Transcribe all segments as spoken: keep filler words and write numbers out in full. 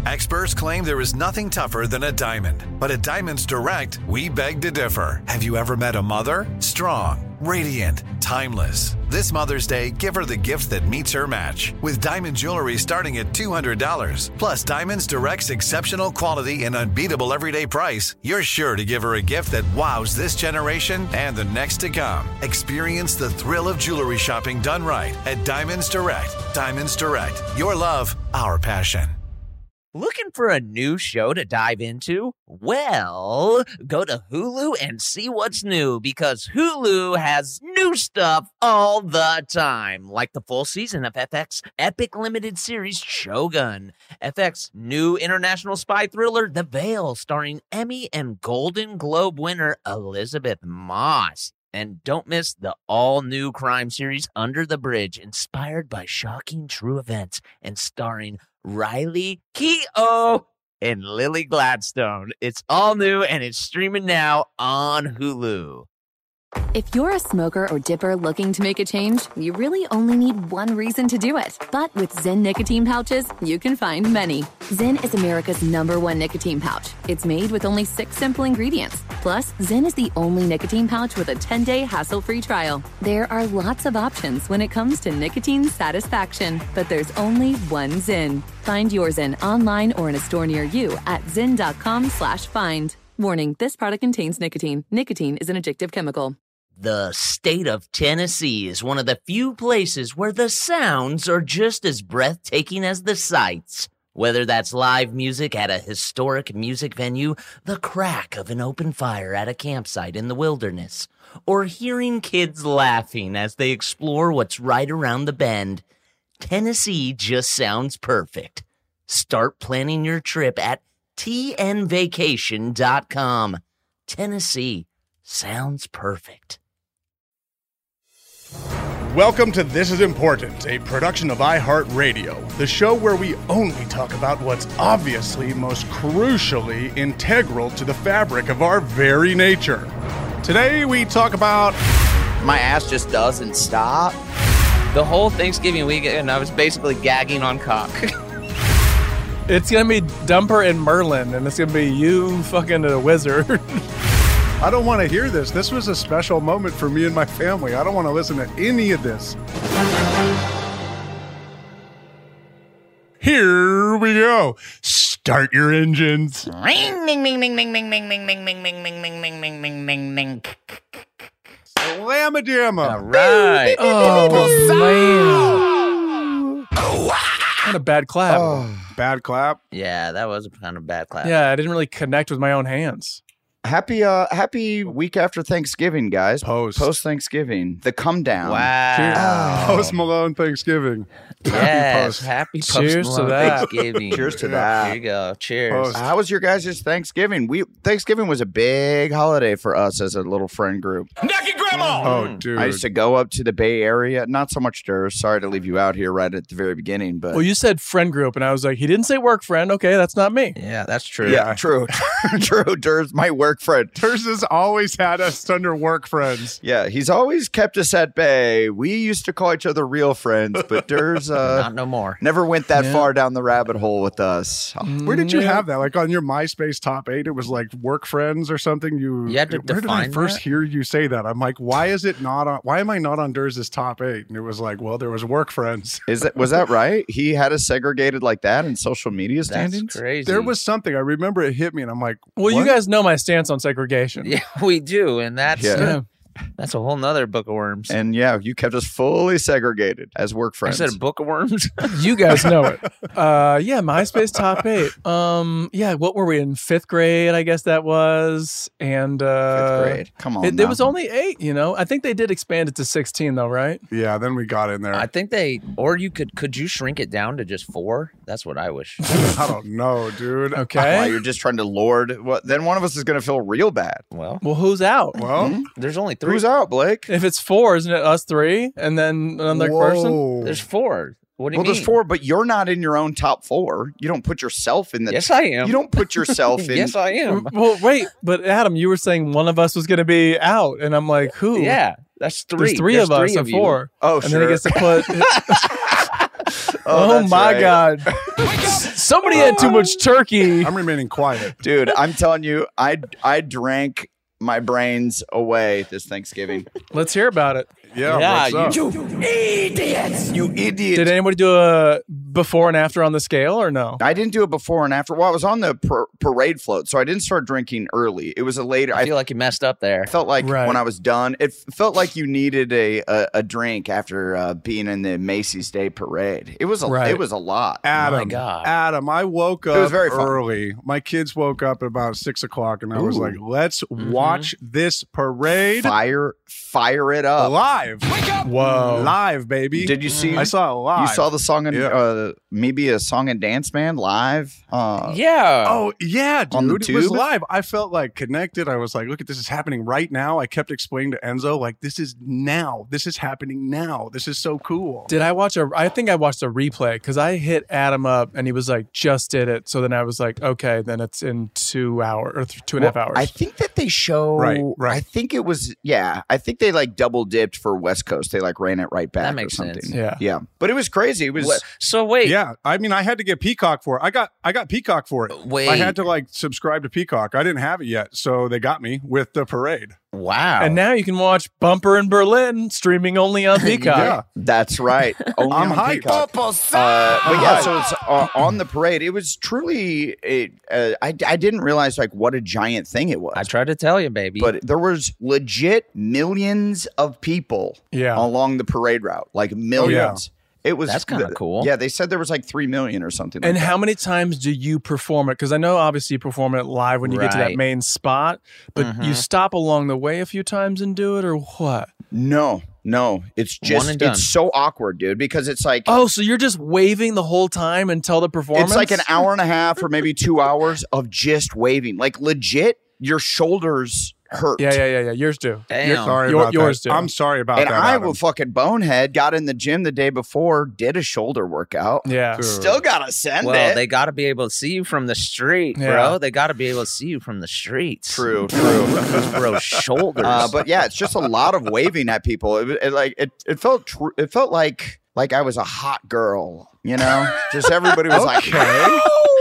Experts claim there is nothing tougher than a diamond. But at Diamonds Direct, we beg to differ. Have you ever met a mother? Strong, radiant, timeless. This Mother's Day, give her the gift that meets her match. With diamond jewelry starting at two hundred dollars. Plus Diamonds Direct's exceptional quality and unbeatable everyday price, you're sure to give her a gift that wows this generation and the next to come. Experience the thrill of jewelry shopping done right at Diamonds Direct. Diamonds Direct. Your love, our passion. Looking for a new show to dive into? Well, go to Hulu and see what's new, because Hulu has new stuff all the time, like the full season of F X epic limited series Shogun, F X new international spy thriller The Veil, starring Emmy and Golden Globe winner Elizabeth Moss. And don't miss the all-new crime series Under the Bridge, inspired by shocking true events and starring Riley Keough and Lily Gladstone. It's all new and it's streaming now on Hulu. If you're a smoker or dipper looking to make a change, you really only need one reason to do it. But with Zyn nicotine pouches, you can find many. Zyn is America's number one nicotine pouch. It's made with only six simple ingredients. Plus, Zyn is the only nicotine pouch with a ten-day hassle-free trial. There are lots of options when it comes to nicotine satisfaction, but there's only one Zyn. Find your Zyn online or in a store near you at zyn.com slash find. Warning, this product contains nicotine. Nicotine is an addictive chemical. The state of Tennessee is one of the few places where the sounds are just as breathtaking as the sights. Whether that's live music at a historic music venue, the crack of an open fire at a campsite in the wilderness, or hearing kids laughing as they explore what's right around the bend, Tennessee just sounds perfect. Start planning your trip at T N vacation dot com. Tennessee sounds perfect. Welcome to This Is Important, a production of iHeartRadio, the show where we only talk about what's obviously most crucially integral to the fabric of our very nature. Today we talk about... My ass just doesn't stop. The whole Thanksgiving weekend, I was basically gagging on cock. It's going to be Dumper and Merlin, and it's going to be you fucking a wizard. I don't want to hear this. This was a special moment for me and my family. I don't want to listen to any of this. Here we go. Start your engines. Ring, ding, ding, ding, ding, ding, ding, ding, ding, ding, ding, ding, ding, ding, ding, ding, ding, ding. Slamma jamma. All right. Oh, man. What a bad clap. Oh, bad clap. Yeah, that was a kind of bad clap. Yeah, I didn't really connect with my own hands. Happy uh happy week after Thanksgiving, guys. Post. Post Thanksgiving. The come down. Wow. Post Malone Thanksgiving. Yes. Post. Happy post Cheers to Malone that. Thanksgiving. Cheers to Yeah. that. Here you go. Cheers. Post. How was your guys' Thanksgiving? We Thanksgiving was a big holiday for us as a little friend group. Oh, dude. I used to go up to the Bay Area. Not so much Durs. Sorry to leave you out here right at the very beginning, but Well, you said friend group, and I was like, he didn't say work friend. Okay, that's not me. Yeah, that's true. yeah, true, true. Durs, my work friend. Durs has always had us under work friends. Yeah, he's always kept us at bay. We used to call each other real friends, but Durs uh, Not no more. never went that Yeah. far down the rabbit hole with us. Where did you Yeah. have that? Like on your MySpace top eight, it was like work friends or something. You, You had to where did I define first that? hear you say that? I'm like, why is it not on? Why am I not on Durs's top eight? And it was like, well, there was work friends. Is that was that right? He had us segregated like that in social media That's standings. crazy. There was something I remember. It hit me, and I'm like, Well, you what? guys know my stance on segregation. Yeah, we do, and that's Yeah. Yeah. that's a whole nother book of worms. And yeah, you kept us fully segregated as work I friends. said a book of worms. You guys know it. Uh, yeah, MySpace top eight. Um, yeah, what were we in fifth grade? I guess that was, and uh, Fifth grade. Come on, It, now. it was only eight. You know, I think they did expand it to sixteen, though, right? Yeah, then we got in there. I I, think they, or you could, could you shrink it down to just four? That's what I wish. don't know, dude. Why Okay. you're just trying to lord. What? Then one of us is going to feel real bad. Well, Well, who's out? Well, there's only three. Who's out, Blake? If it's four, isn't it us three and then another person? whoa. There's four. What do you Well, mean? there's four, but you're not in your own top four. You don't put yourself in the. Yes, I am. You don't put yourself in. Yes, I am. Well, wait, but Adam, you were saying one of us was going to be out, and I'm like, who? Yeah, that's three. There's three There's of us, three or of you. four. Oh, and sure. then he gets to put. Oh, oh that's my right. God! Somebody had too much turkey. I'm remaining quiet. Dude, I'm telling you, I I drank my brains away this Thanksgiving. Let's hear about it. Yeah, Yeah, what's up? You idiots! You idiots! Did anybody do a before and after on the scale or no? I didn't do it before and after. Well, I was on the par- parade float, so I didn't start drinking early. It was a later. I feel like you messed up there. I felt like Right. when I was done, it f- felt like you needed a a, a drink after uh, being in the Macy's Day Parade. It was a Right. it was a lot. Adam, my God. Adam, I woke up was very fun. early. My kids woke up at about six o'clock, and I was Ooh. like, "Let's Mm-hmm. watch this parade Fire fire it up. live, Whoa. live, baby." Did you see? I saw it live. You saw the song and Yeah. uh, maybe a song and dance man live. Uh, Yeah. Oh yeah, dude! On the It was tube? live. I felt like connected. I was like, "Look at this is happening right now." I kept explaining to Enzo, like, "This is now. This is happening now. This is so cool." Did I watch a? I think I watched a replay because I hit Adam up and he was like, "Just did it." So then I was like, "Okay, then it's in two hours or th- two and a half Well, hours." I think that they show. Right, right. I think it was. Yeah, I think they like double dipped for West Coast. They like ran it right back. That makes or something. sense. Yeah. yeah. But it was crazy. It was. What- So wait. Yeah, I mean, I had to get Peacock for it. I got, I got Peacock for it. Wait. I had to like subscribe to Peacock. I didn't have it yet, so they got me with the parade. Wow. and now you can watch Bumper in Berlin streaming only on Peacock. Yeah. That's right. Only I'm on hyped. Peacock. Uh, but yeah, so it's uh, on the parade. It was truly. A, uh, I I didn't realize like what a giant thing it was. I tried to tell you, baby. But there was legit millions of people Yeah. along the parade route, like millions. It was That's kinda cool. Yeah, they said there was like three million or something. And like how that. many times do you perform it? Because I know obviously you perform it live when you get to that Right. main spot, but Mm-hmm. you stop along the way a few times and do it, or what? No, no, it's just and done. it's so awkward, dude. Because it's like Oh, so you're just waving the whole time until the performance? it's like an hour and a half or maybe two hours of just waving, like legit. Your shoulders hurt. Yeah, yeah, yeah, yeah. Yours do. Damn. Sorry Your- about yours that. do. I'm sorry about And that. I, Adam. will fucking bonehead, got in the gym the day before, did a shoulder workout. Yeah. Dude. Still gotta send well, it. they got to be able to see you from the street, Yeah. bro. They got to be able to see you from the streets. True, true. Those bro shoulders. Uh, but yeah, it's just a lot of waving at people. It, it like it, it felt tr- it felt like like I was a hot girl, you know. Just everybody was like, Okay.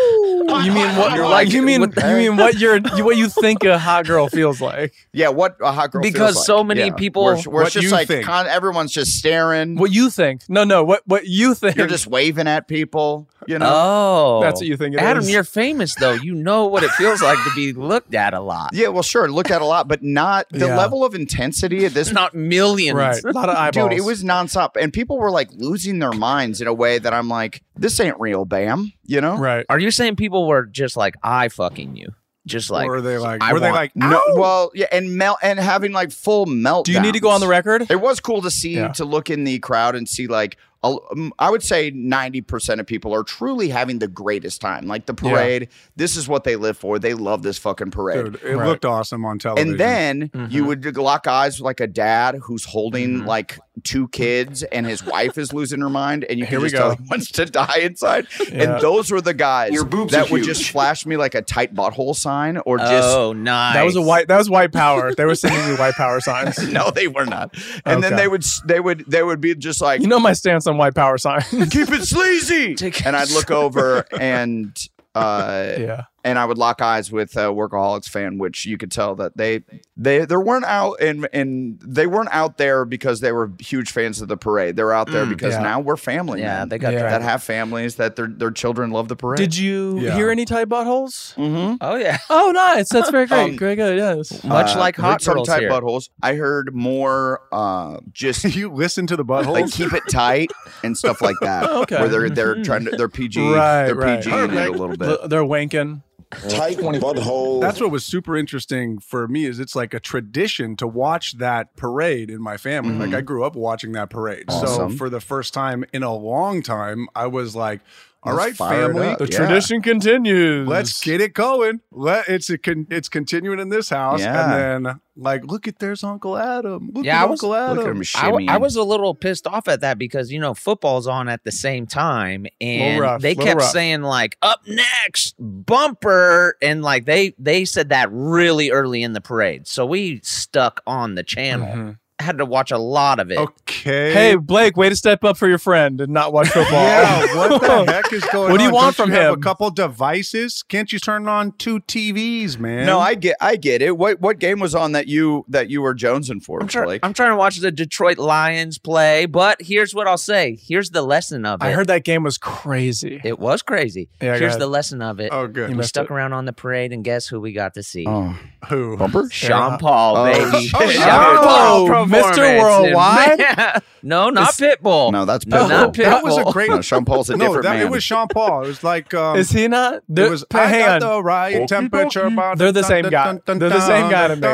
You mean what? You're like, you mean what the you heck? mean what you're what you think a hot girl feels like? yeah, what a hot girl feels Because like. so many Yeah. people- Where, where it's What just you like think. con- everyone's just staring. What you think? No, no. What what you think? You're just waving at people, you know. oh, That's what you think it Adam, is. you're famous though. You know what it feels like to be looked at a lot. Yeah, well, sure, looked at a lot, but not the Yeah. level of intensity at this. It's not millions. right. A lot of eyeballs. Dude, it was nonstop, and people were like losing their minds in a way that I'm like, this ain't real, Bam. You know? right. Are you saying people were just like eye fucking you? Just like or were they like? I Were they want- like? No, "Ow!" well, yeah, and melt and having like full melt. Do you need to go on the record? It was cool to see Yeah. to look in the crowd and see like a- um, I would say ninety percent of people are truly having the greatest time. Like the parade, this is what they live for. They love this fucking parade. Dude, it Right. looked awesome on television. And then Mm-hmm. you would lock eyes with like a dad who's holding like two kids and his wife is losing her mind, and you Here can we just tell go. he wants to die inside. Yeah. And those were the guys Your boobs that are would huge. just flash me like a tight butthole sign or just oh, nice. That was a white. That was white power. They were sending me white power signs. no, they were not. And then Okay. they would they would they would be just like You know my stance on white power signs. keep it sleazy, and I'd look over and uh yeah. and I would lock eyes with a Workaholics fan, which you could tell that they they they weren't out and and they weren't out there because they were huge fans of the parade. They were out there because yeah. now we're family. Yeah, man. they got Yeah. that drafted. have families that their their children love the parade. Did you Yeah. hear any tight buttholes? Mm-hmm. Oh yeah. Oh, nice. That's very great. Um, very good. Yes. Much like hot some girls tight here. buttholes. I heard more uh just you listen to the butthole. like keep it tight and stuff like that. Oh, okay. Where they're they're trying to they're P G Right, they're right. P G in it a little bit. L- They're wanking. Tight butthole. That's what was super interesting for me is it's like a tradition to watch that parade in my family. Like I grew up watching that parade. So Awesome. for the first time in a long time, I was like, all Let's right, fire it family, up. The Yeah. tradition continues. let's get it going. Let it's a con, it's continuing in this house. Yeah. And then like, look at there's Uncle Adam. Look Yeah, at I was- Uncle Adam. Look at him I, w- I shimmying. was a little pissed off at that because you know football's on at the same time, and rough, they little kept rough. saying like "up next, bumper," and like they they said that really early in the parade, so we stuck on the channel. Mhm. had to watch a lot of it. Okay. Hey, Blake, way to step up for your friend and not watch football. Yeah, what the heck is going on? What do you want Don't from you have him? a couple devices? Can't you turn on two T Vs, man? No, I get, I get it. What what game was on that you that you were jonesing for, I'm, try- Blake? I'm trying to watch the Detroit Lions play, but here's what I'll say. Here's the lesson of it. I heard that game was crazy. It was crazy. Yeah, go here's ahead. the lesson of it. Oh, good. You We missed stuck it. around on the parade, and guess who we got to see? Oh, Who? bumper? Sean Paul, Oh, baby. oh, Sean oh, Paul Mister performance. Worldwide? Yeah. No, not Pitbull. No, that's No, Pitbull. not That was a Pitbull. great. No, Sean Paul's a no, different that, man. it was Sean Paul. It was like. Um, Is he not? It They're- was. hang I got on. the right temperature. They're the same guy. They're the same guy to me.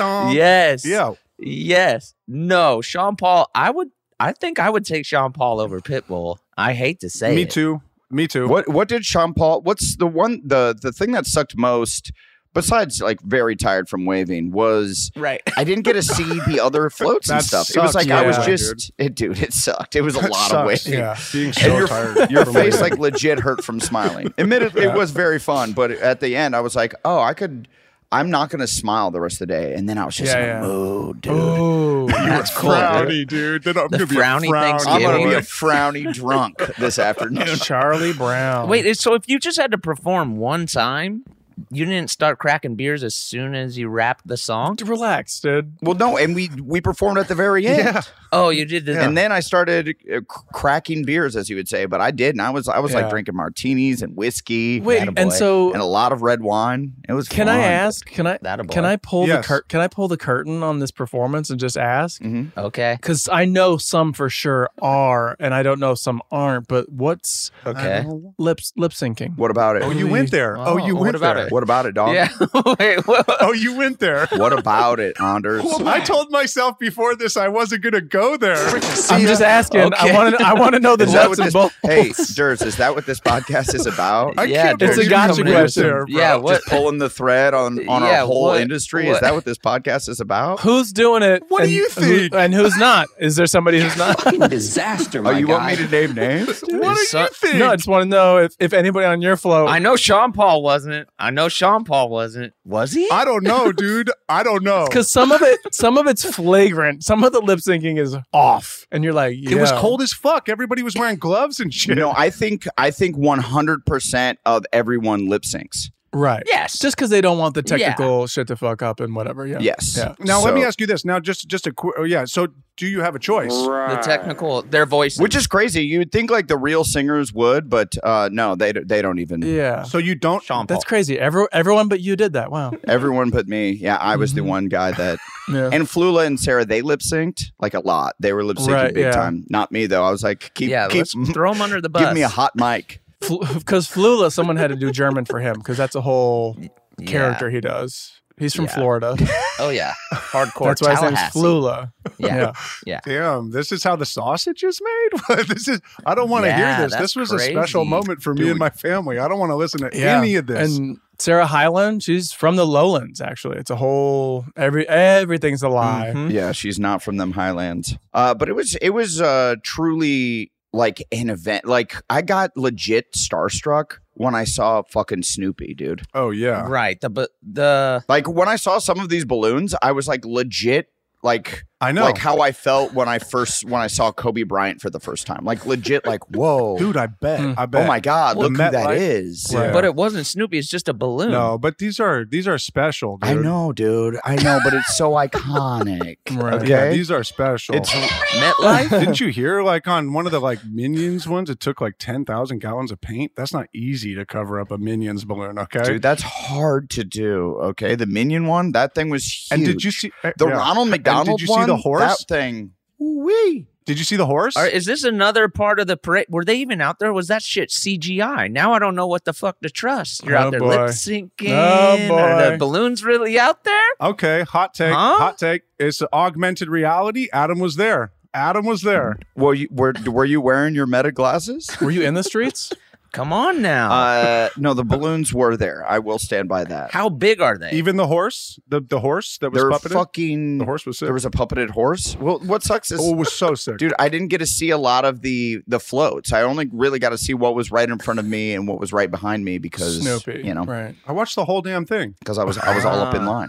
Yes. Yeah. Yes. No, Sean Paul. I would. I think I would take Sean Paul over Pitbull. I hate to say Me it. too. Me too. What what did Sean Paul? What's the one the the thing that sucked most? Besides, like very tired from waving, was Right. I didn't get to see the other floats and That stuff. It was sucks, like I was yeah, just, it, dude, it sucked. It was a That lot of sucks. waving. Yeah. Being And so your, tired. your from face waiting. like legit hurt from smiling. Admitted it was very fun, but at the end I was like, oh, I could. I'm not gonna smile the rest of the day. And then I was just Yeah, in yeah. a mood, dude. Ooh. That's cool. frowny, dude. Then I'm The gonna be frowny a frowny. I'm Thanksgiving. gonna be a Yeah. frowny drunk this afternoon. Charlie Brown. Wait. So if you just had to perform one time, you didn't start cracking beers as soon as you rapped the song? Relax, dude. Well, no, and we we performed at the very end. Yeah. Oh, you did the. And then I started uh, c- cracking beers, as you would say, but I did, and I was I was Yeah. like drinking martinis and whiskey, Wait, attaboy, and so- and a lot of red wine. It was. Can fun. I ask? Can I? That a boy. Can I pull Yes. the cur- Can I pull the curtain on this performance and just ask? Mhm. Okay. Because I know some for sure are, and I don't know some aren't. But what's Okay. lip lip syncing? What about it? Oh, you went there. Oh, you Oh, went what about there. it? What about it, dog? Yeah. Wait. What? Oh, you went there. What about it, Anders? Well, I told myself before this I wasn't gonna go there. I'm just asking. Okay. I want to. I want to know the Is that nuts what and this, bolts. hey, Durs, is that what this podcast is about? I Yeah, can't dude, It's a believe gotcha you went question. there, bro. Yeah. What? Just pulling the thread on, on Yeah, our whole what- industry. what- Is that what this podcast is about? Who's doing it? What do and you who- think? and who's not? Is there somebody who's not? disaster, Oh, my you guy. want me to name names? What do So- you think? No, I just want to know if, if anybody on your float. I know Sean Paul wasn't. I know Sean Paul wasn't. Was he? I don't know, dude. I don't know. Because some of it, some of it's flagrant. Some of the lip syncing is off, and you're like, It was "Yo." cold as fuck. Everybody was wearing gloves and shit. No, I think I think one hundred percent of everyone lip syncs. right? Yes. Just because they don't want the technical shit to fuck up and whatever. Yeah. Yes. Yeah. Now let So- me ask you this. Now just just a qu- oh, yeah. So do you have a choice? the technical, their voice. Which is crazy. You would think like the real singers would, but uh, no, they they don't even. Yeah. So you don't. Sean Paul. That's crazy. Every, everyone but you did that. Wow. Everyone but me. Yeah, I was the Mm-hmm. one guy that. Yeah. And Flula and Sarah, they lip synced like a lot. They were lip syncing Right, big yeah. time. Not me though. I was like, keep yeah. keep Let's throw him under the bus. give me a hot mic. Because Flula, someone had to do German for him because that's a whole Yeah. character he does. He's from Yeah. Florida. Oh yeah. Hardcore. That's why his name's Tallahassee. Flula. Yeah. Yeah. Damn, this is how the sausage is made. This is. I don't want to Yeah, hear this. that's This was a special crazy. moment for me Dude. and my family. I don't want to listen to Yeah. any of this. And Sarah Hyland, she's from the Lowlands. Actually, it's a whole every everything's a lie. Mhm. Yeah, she's not from them Highlands. Uh, but it was it was uh truly like an event. Like I got legit starstruck when I saw fucking Snoopy, dude. oh yeah. Right. The but the Like when I saw some of these balloons, I was like legit like I know. like how I felt when I first when I saw Kobe Bryant for the first time. Like legit like whoa. Dude, I bet. Mm. I bet. Oh my god, Well, look who that MetLife- is. Right. but it wasn't Snoopy. It's just a balloon. No, but these are these are special. Dude. I know, dude. I know, but it's so iconic. Right. Okay. Yeah, these are special. It's MetLife. Didn't you hear like on one of the like Minions ones? It took like ten thousand gallons of paint. That's not easy to cover up a Minions balloon. Okay, Dude, that's hard to do. Okay, the Minion one, that thing was huge. and did you see uh, the yeah. Ronald And McDonald Did you see one? the horse? That thing. Wee. Did you see the horse? Or is this another part of the parade? Were they even out there? Was that shit C G I? Now I don't know what the fuck to trust. You're Oh, out there boy. lip syncing. Oh, Are boy. the balloons really out there? Okay, hot take. Huh? Hot take. It's augmented reality. Adam was there. Adam was there. Were you were were you wearing your Meta glasses? Were you in the streets? Come on now. Uh, no, the balloons were there. I will stand by that. How big are they? Even the horse, the the horse that was They're puppeted. fucking. The horse was sick. There was a puppeted horse. Well, what sucks is, Oh, it was so sick. dude, I didn't get to see a lot of the the floats. I only really got to see what was right in front of me and what was right behind me because Snoopy. you know, Right. I watched the whole damn thing. because I was I was all up in Ah. line.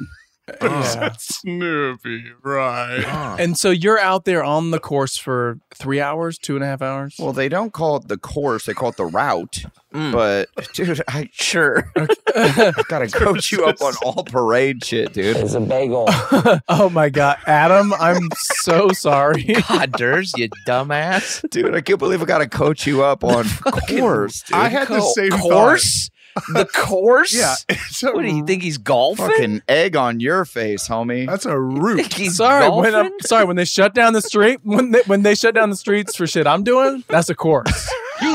Yeah. Snoopy, right? And so you're out there on the course for three hours, two and a half hours. Well, they don't call it the course; they call it the route. Mm. But dude, I Sure. I gotta coach you up on all parade shit, dude. It's a bagel. Oh my God, Adam, I'm so sorry. God, Durs, you dumbass. Dude, I can't believe I gotta coach you up on course. Dude. I had the same course. The course? Yeah. It's a, What do you think he's golfing? Fucking egg on your face, homie. That's a root. Think he's Sorry, when golfing? I'm, sorry when they shut down the street, when they, when they shut down the streets for shit I'm doing, that's a course.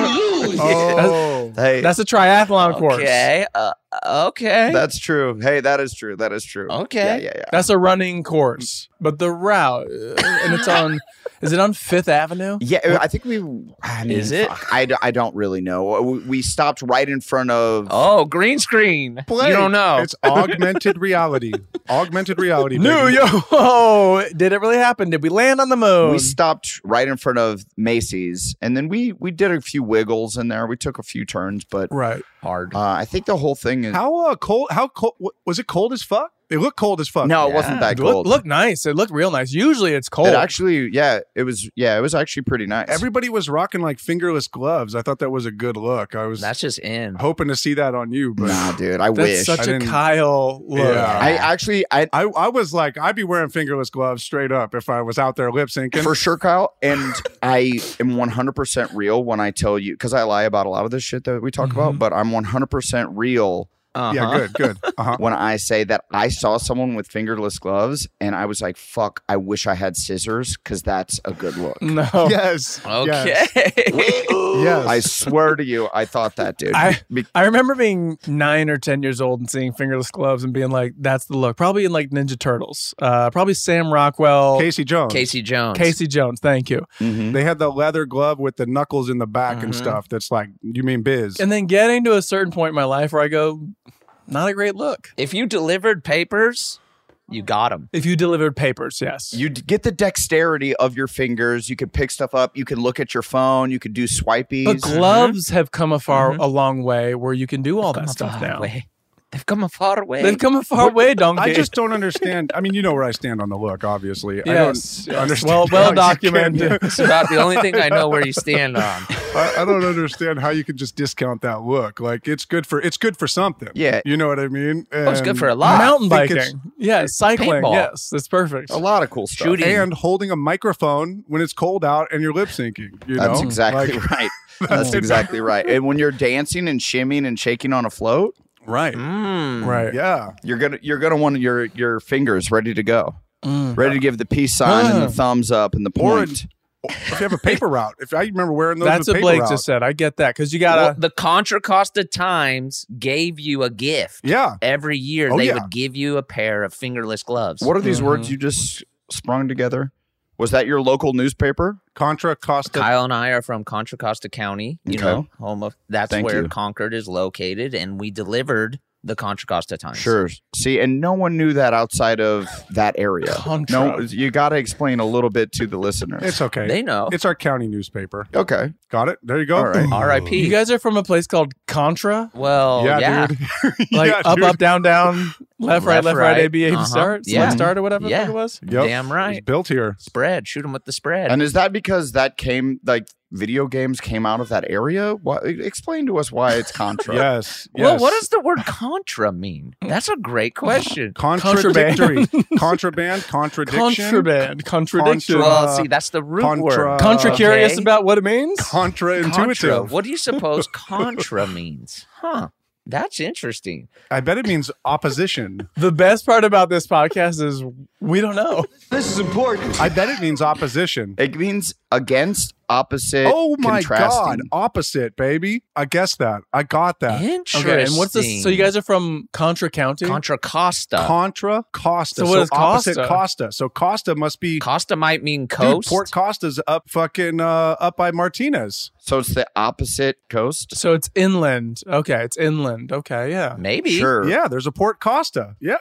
Oh. Hey, That's a triathlon course. Okay. Uh, okay. that's true. Hey, that is true. That is true. Okay. Yeah, yeah, yeah. That's a running course. But the route, uh, and it's on, is it on Fifth Avenue? Yeah, I think we. I mean, Is it? fuck, I, d- I don't really know. We, we stopped right in front of. Oh, green screen. Play. You don't know. It's augmented reality. Augmented reality. New baby. yo, oh, did it really happen? Did we land on the moon? We stopped right in front of Macy's, and then we we did a few wiggles in there. We took a few turns, but right. Hard. uh, I think the whole thing is. How uh, cold? How cold? Was it cold as fuck? It looked cold as fuck. No, it Yeah. wasn't that It looked, cold. looked nice. It looked real nice. Usually it's cold. It actually, yeah, it was. Yeah, it was actually pretty nice. Everybody was rocking like fingerless gloves. I thought that was a good look. I was That's just in. hoping to see that on you, but Nah, dude, I That's wish. such I a didn't- Kyle look. Yeah. I actually, I I, I was like, I'd be wearing fingerless gloves straight up if I was out there lip syncing. for sure, Kyle, and I am one hundred percent real when I tell you, because I lie about a lot of this shit that we talk Mm-hmm. about, but I'm one hundred percent real Uh-huh. Yeah, good, good. Uh-huh. when I say that I saw someone with fingerless gloves and I was like, fuck, I wish I had scissors because that's a good look. No. Yes. Okay. Yes. yes. I swear to you, I thought that, dude. I- Be- I remember being nine or ten years old and seeing fingerless gloves and being like, that's the look. Probably in like Ninja Turtles. Uh, probably Sam Rockwell. Casey Jones. Casey Jones. Casey Jones. Thank you. Mhm. They had the leather glove with the knuckles in the back and Mhm. stuff. That's like, you mean biz? And then getting to a certain point in my life where I go, not a great look. If you delivered papers, you got him. If you delivered papers, yes. You d- get the dexterity of your fingers. You can pick stuff up. You can look at your phone. You can do swipies. But gloves have come a far Mhm. a long way where you can do all Come that a stuff far now. way. They've come a far way. They've come a far way, donkey. I just don't understand. I mean, you know where I stand on the look, obviously. I yes, don't yes. understand. Well, how well you can- documented. It's about the only thing I know where you stand on. I, I don't understand how you could just discount that look. Like it's good for it's good for something. Yeah. You know what I mean? Oh, it's good And- for a lot. Mountain I think it's- biking. Yeah, cycling. Paintball. Yes, it's perfect. A lot of cool stuff. Shooting. And holding a microphone when it's cold out and you're lip syncing. You That's know? exactly Like- right. That's exactly right. And when you're dancing and shimmying and shaking on a float, Right. Mm. Right. Yeah. you're gonna you're gonna want your your fingers ready to go, Mm. ready to give the peace sign and Ah. the thumbs up and the Or point. If you have a paper route, if I remember wearing those That's with what paper Blake route. just said. I get that because you Well, gotta. the Contra Costa Times gave you a gift. Yeah. Every year Oh, they yeah. would give you a pair of fingerless gloves. What are these Mhm. words you just sprung together? Was that your local newspaper? Contra Costa. Kyle and I are from Contra Costa County, you Okay. know, home of that's Thank where you. Concord is located, and we delivered the Contra Costa Times. Sure. See, and no one knew that outside of that area. Contra. No, you got to explain a little bit to the listeners. It's okay. They know. It's our county newspaper. okay. Got it? There you go. All right. R I P. You guys are from a place called Contra, Well, yeah, yeah. dude. like Yeah, up, dude. up, down, down, left, right, Left, left, right, right. A, B, A, B, Uh-huh. start, Yeah. select, start, or whatever Yeah. the fuck it was. Yep. Damn It's right. built here. Spread. Shoot them with the spread. And is that because that came, like, video games came out of that area? What, explain to us why it's Contra. Yes. well, yes. what does the word contra mean? That's a great question. Contradictory. Contraband. Contradiction. Contraband, contradiction. Contra- well, see, that's the root Contra- word. Contra curious okay? about what it means. Contra. Contra-intuitive. What do you suppose contra means? Huh. That's interesting. I bet it means opposition. The best part about this podcast is we don't know. This is important. I bet it means opposition. It means against, opposite, Oh my God. contrasting. Opposite, baby. I guessed that. I got that. Interesting. Okay, and what's this? So you guys are from Contra County? Contra Costa. Contra Costa. So what is opposite Costa? Costa. So Costa must be Costa might mean Dude, coast. Port Costa's up fucking uh, up by Martinez. So it's the opposite coast? So it's inland. Okay, it's inland. Okay, yeah. Maybe. Sure. Yeah, there's a Port Costa. Yeah.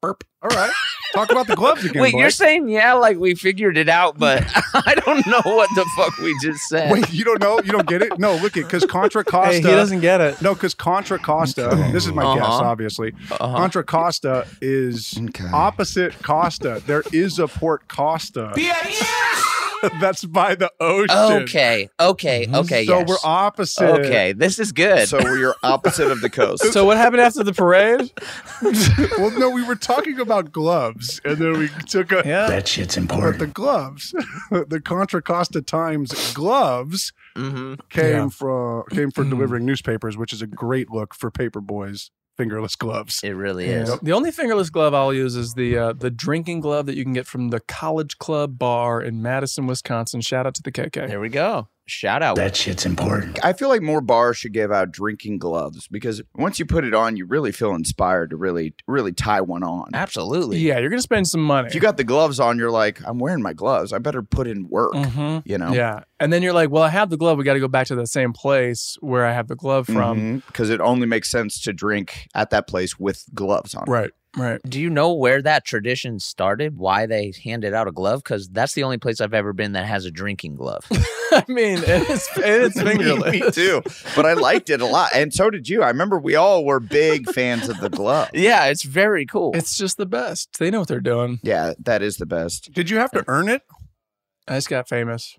burp. All right. Talk about the gloves again. Wait, Blake. you're saying yeah, like we figured it out, but I don't know what the fuck we just said. Wait, you don't know? You don't get it? No, look it, because Contra Costa. Hey, he doesn't get it. No, because Contra Costa, this is my Uh-huh. guess, obviously. Uh-huh. Contra Costa is Okay. opposite Costa. There is a Port Costa. That's by the ocean. Okay, okay, okay. So yes. we're opposite. Okay, this is good. So we're opposite of the coast. So what happened after the parade? Well, no, we were talking about gloves, and then we took a. Yeah. That shit's But important. the gloves, the Contra Costa Times gloves hmm came Yeah. from came for delivering newspapers, which is a great look for paper boys. Fingerless gloves. It really Yeah. is. The only fingerless glove I'll use is the uh, the drinking glove that you can get from the College Club Bar in Madison, Wisconsin. Shout out to the K K. There we go. Shout out. That shit's important. I feel like more bars should give out drinking gloves because once you put it on, you really feel inspired to really, really tie one on. Absolutely. Yeah, you're gonna spend some money. If you got the gloves on, you're like, I'm wearing my gloves. I better put in work. Mhm. You know? Yeah, and then you're like, well, I have the glove. We got to go back to the same place where I have the glove from. Because it only makes sense to drink at that place with gloves on. Right. Right. Do you know where that tradition started? Why they handed out a glove? Because that's the only place I've ever been that has a drinking glove. I mean, it's it's fingerless. Me too. But I liked it a lot. And so did you. I remember we all were big fans of the glove. Yeah, it's very cool. It's just the best. They know what they're doing. Yeah, that is the best. Did you have to earn it? I just got famous.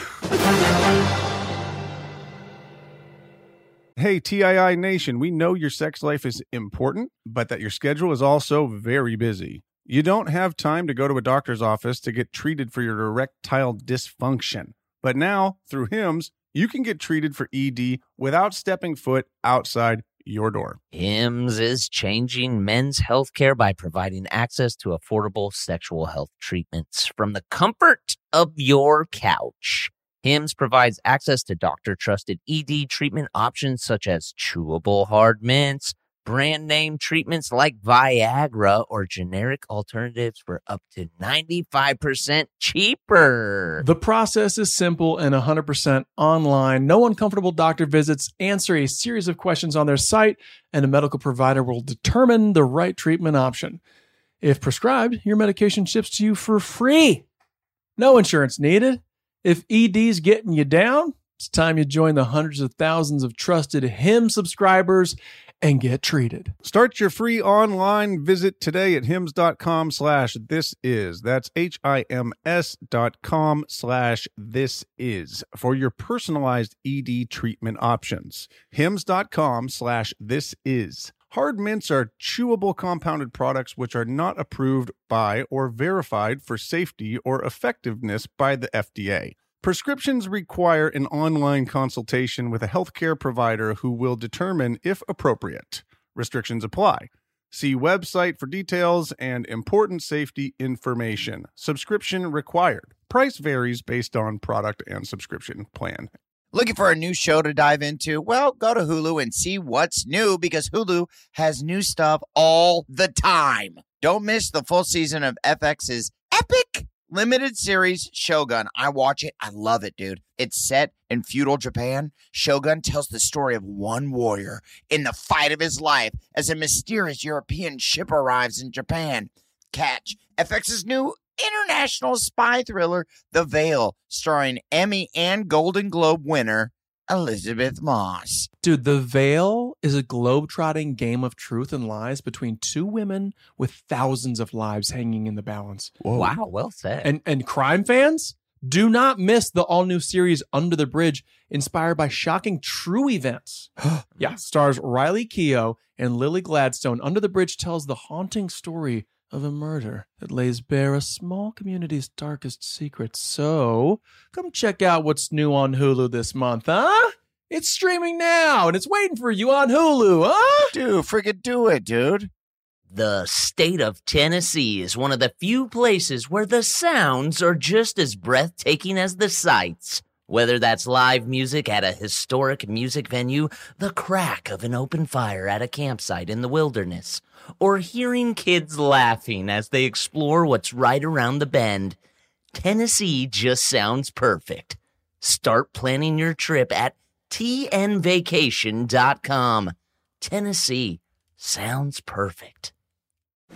Hey, T I I Nation, we know your sex life is important, but that your schedule is also very busy. You don't have time to go to a doctor's office to get treated for your erectile dysfunction. But now, through Hims, you can get treated for E D without stepping foot outside your door. Hims is changing men's healthcare by providing access to affordable sexual health treatments from the comfort of your couch. Hims provides access to doctor-trusted E D treatment options such as chewable hard mints, brand name treatments like Viagra, or generic alternatives for up to ninety-five percent cheaper. The process is simple and one hundred percent online. No uncomfortable doctor visits. Answer a series of questions on their site, and a medical provider will determine the right treatment option. If prescribed, your medication ships to you for free. No insurance needed. If E D's getting you down, it's time you join the hundreds of thousands of trusted Hims subscribers and get treated. Start your free online visit today at hims.com slash this is. That's H-I-M-S dot com slash this is for your personalized E D treatment options. Hims.com slash this is. Hard mints are chewable compounded products which are not approved by or verified for safety or effectiveness by the F D A. Prescriptions require an online consultation with a healthcare provider who will determine if appropriate. Restrictions apply. See website for details and important safety information. Subscription required. Price varies based on product and subscription plan. Looking for a new show to dive into? Well, go to Hulu and see what's new because Hulu has new stuff all the time. Don't miss the full season of F X's epic limited series Shogun. I watch it. I love it, dude. It's set in feudal Japan. Shogun tells the story of one warrior in the fight of his life as a mysterious European ship arrives in Japan. Catch F X's new international spy thriller, The Veil, starring Emmy and Golden Globe winner Elizabeth Moss. Dude, The Veil is a globe-trotting game of truth and lies between two women with thousands of lives hanging in the balance. Wow, well said. And and crime fans, do not miss the all-new series Under the Bridge, inspired by shocking true events. Yeah, stars Riley Keough and Lily Gladstone. Under the Bridge tells the haunting story of a murder that lays bare a small community's darkest secrets. So, come check out what's new on Hulu this month, huh? It's streaming now, and it's waiting for you on Hulu, huh? Dude, freaking do it, dude. The state of Tennessee is one of the few places where the sounds are just as breathtaking as the sights. Whether that's live music at a historic music venue, the crack of an open fire at a campsite in the wilderness, or hearing kids laughing as they explore what's right around the bend, Tennessee just sounds perfect. Start planning your trip at T N vacation dot com. Tennessee sounds perfect.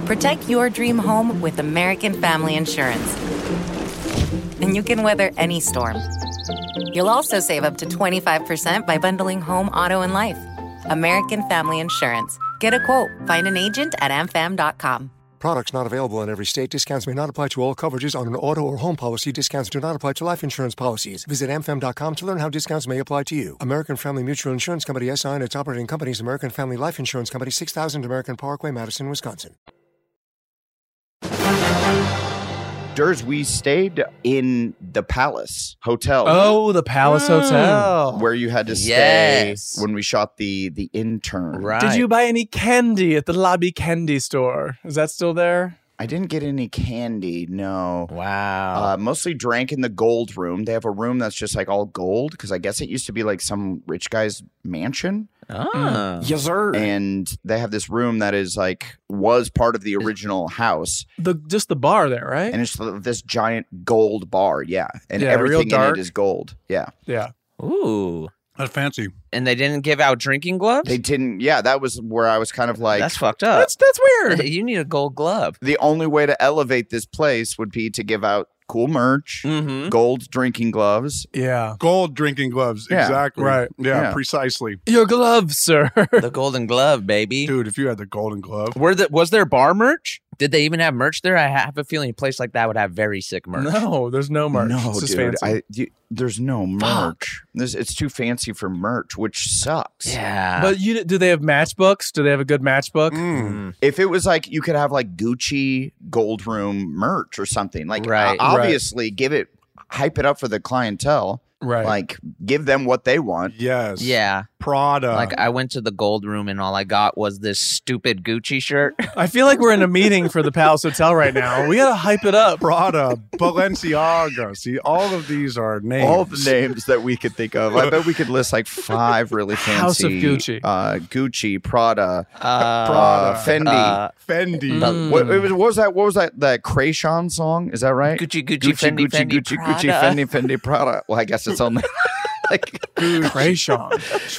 Protect your dream home with American Family Insurance. And you can weather any storm. You'll also save up to twenty-five percent by bundling home, auto, and life. American Family Insurance. Get a quote. Find an agent at a m fam dot com. Products not available in every state. Discounts may not apply to all coverages on an auto or home policy. Discounts do not apply to life insurance policies. Visit a m fam dot com to learn how discounts may apply to you. American Family Mutual Insurance Company, S I and its operating companies, American Family Life Insurance Company, six thousand American Parkway, Madison, Wisconsin. Durs, we stayed in the Palace Hotel. Oh, the Palace mm. Hotel. Where you had to stay yes. when we shot the the intern. Right. Did you buy any candy at the lobby candy store? Is that still there? I didn't get any candy, no. Wow. Uh, mostly drank in the gold room. They have a room that's just like all gold because I guess it used to be like some rich guy's mansion. Oh. Yes, sir. And they have this room that is like was part of the original house. The just the bar there, right? And it's this giant gold bar, yeah. And yeah, everything real dark. in it is gold. Yeah. Yeah. Ooh. That's fancy. And they didn't give out drinking gloves? They didn't. Yeah, that was where I was kind of like, that's fucked up. That's that's weird. You need a gold glove. The only way to elevate this place would be to give out cool merch, mm-hmm. gold drinking gloves. Yeah. Gold drinking gloves. Yeah. Exactly. Right. Yeah, Yeah. precisely. Your gloves, sir. The golden glove, baby. Dude, if you had the golden glove. Were the, was there bar merch? Did they even have merch there? I have a feeling a place like that would have very sick merch. No, there's no merch. No, it's just dude. fancy. I, you, there's no merch. There's, it's too fancy for merch, which sucks. Yeah. But you do they have matchbooks? Do they have a good matchbook? Mm. If it was like you could have like Gucci Gold Room merch or something, like Right, uh, obviously give it, hype it up for the clientele. Right. Like give them what they want. Yes. yeah. Prada. Like I went to the gold room and all I got was this stupid Gucci shirt. I feel like we're in a meeting for the Palace Hotel right now. We gotta hype it up. Prada, Balenciaga. See, all of these are names. All the names that we could think of. I bet we could list like five really fancy. House of Gucci. Uh, Gucci, Prada, Uh, Prada, Fendi. uh, Fendi. Mm. What, it was, what was that? What was that? That Krayshawn song? Is that right? Gucci, Gucci, Fendi, Gucci, Fendi, Gucci, Prada. Gucci, Fendi, Fendi, Prada. Well, I guess it's only like Krayshawn.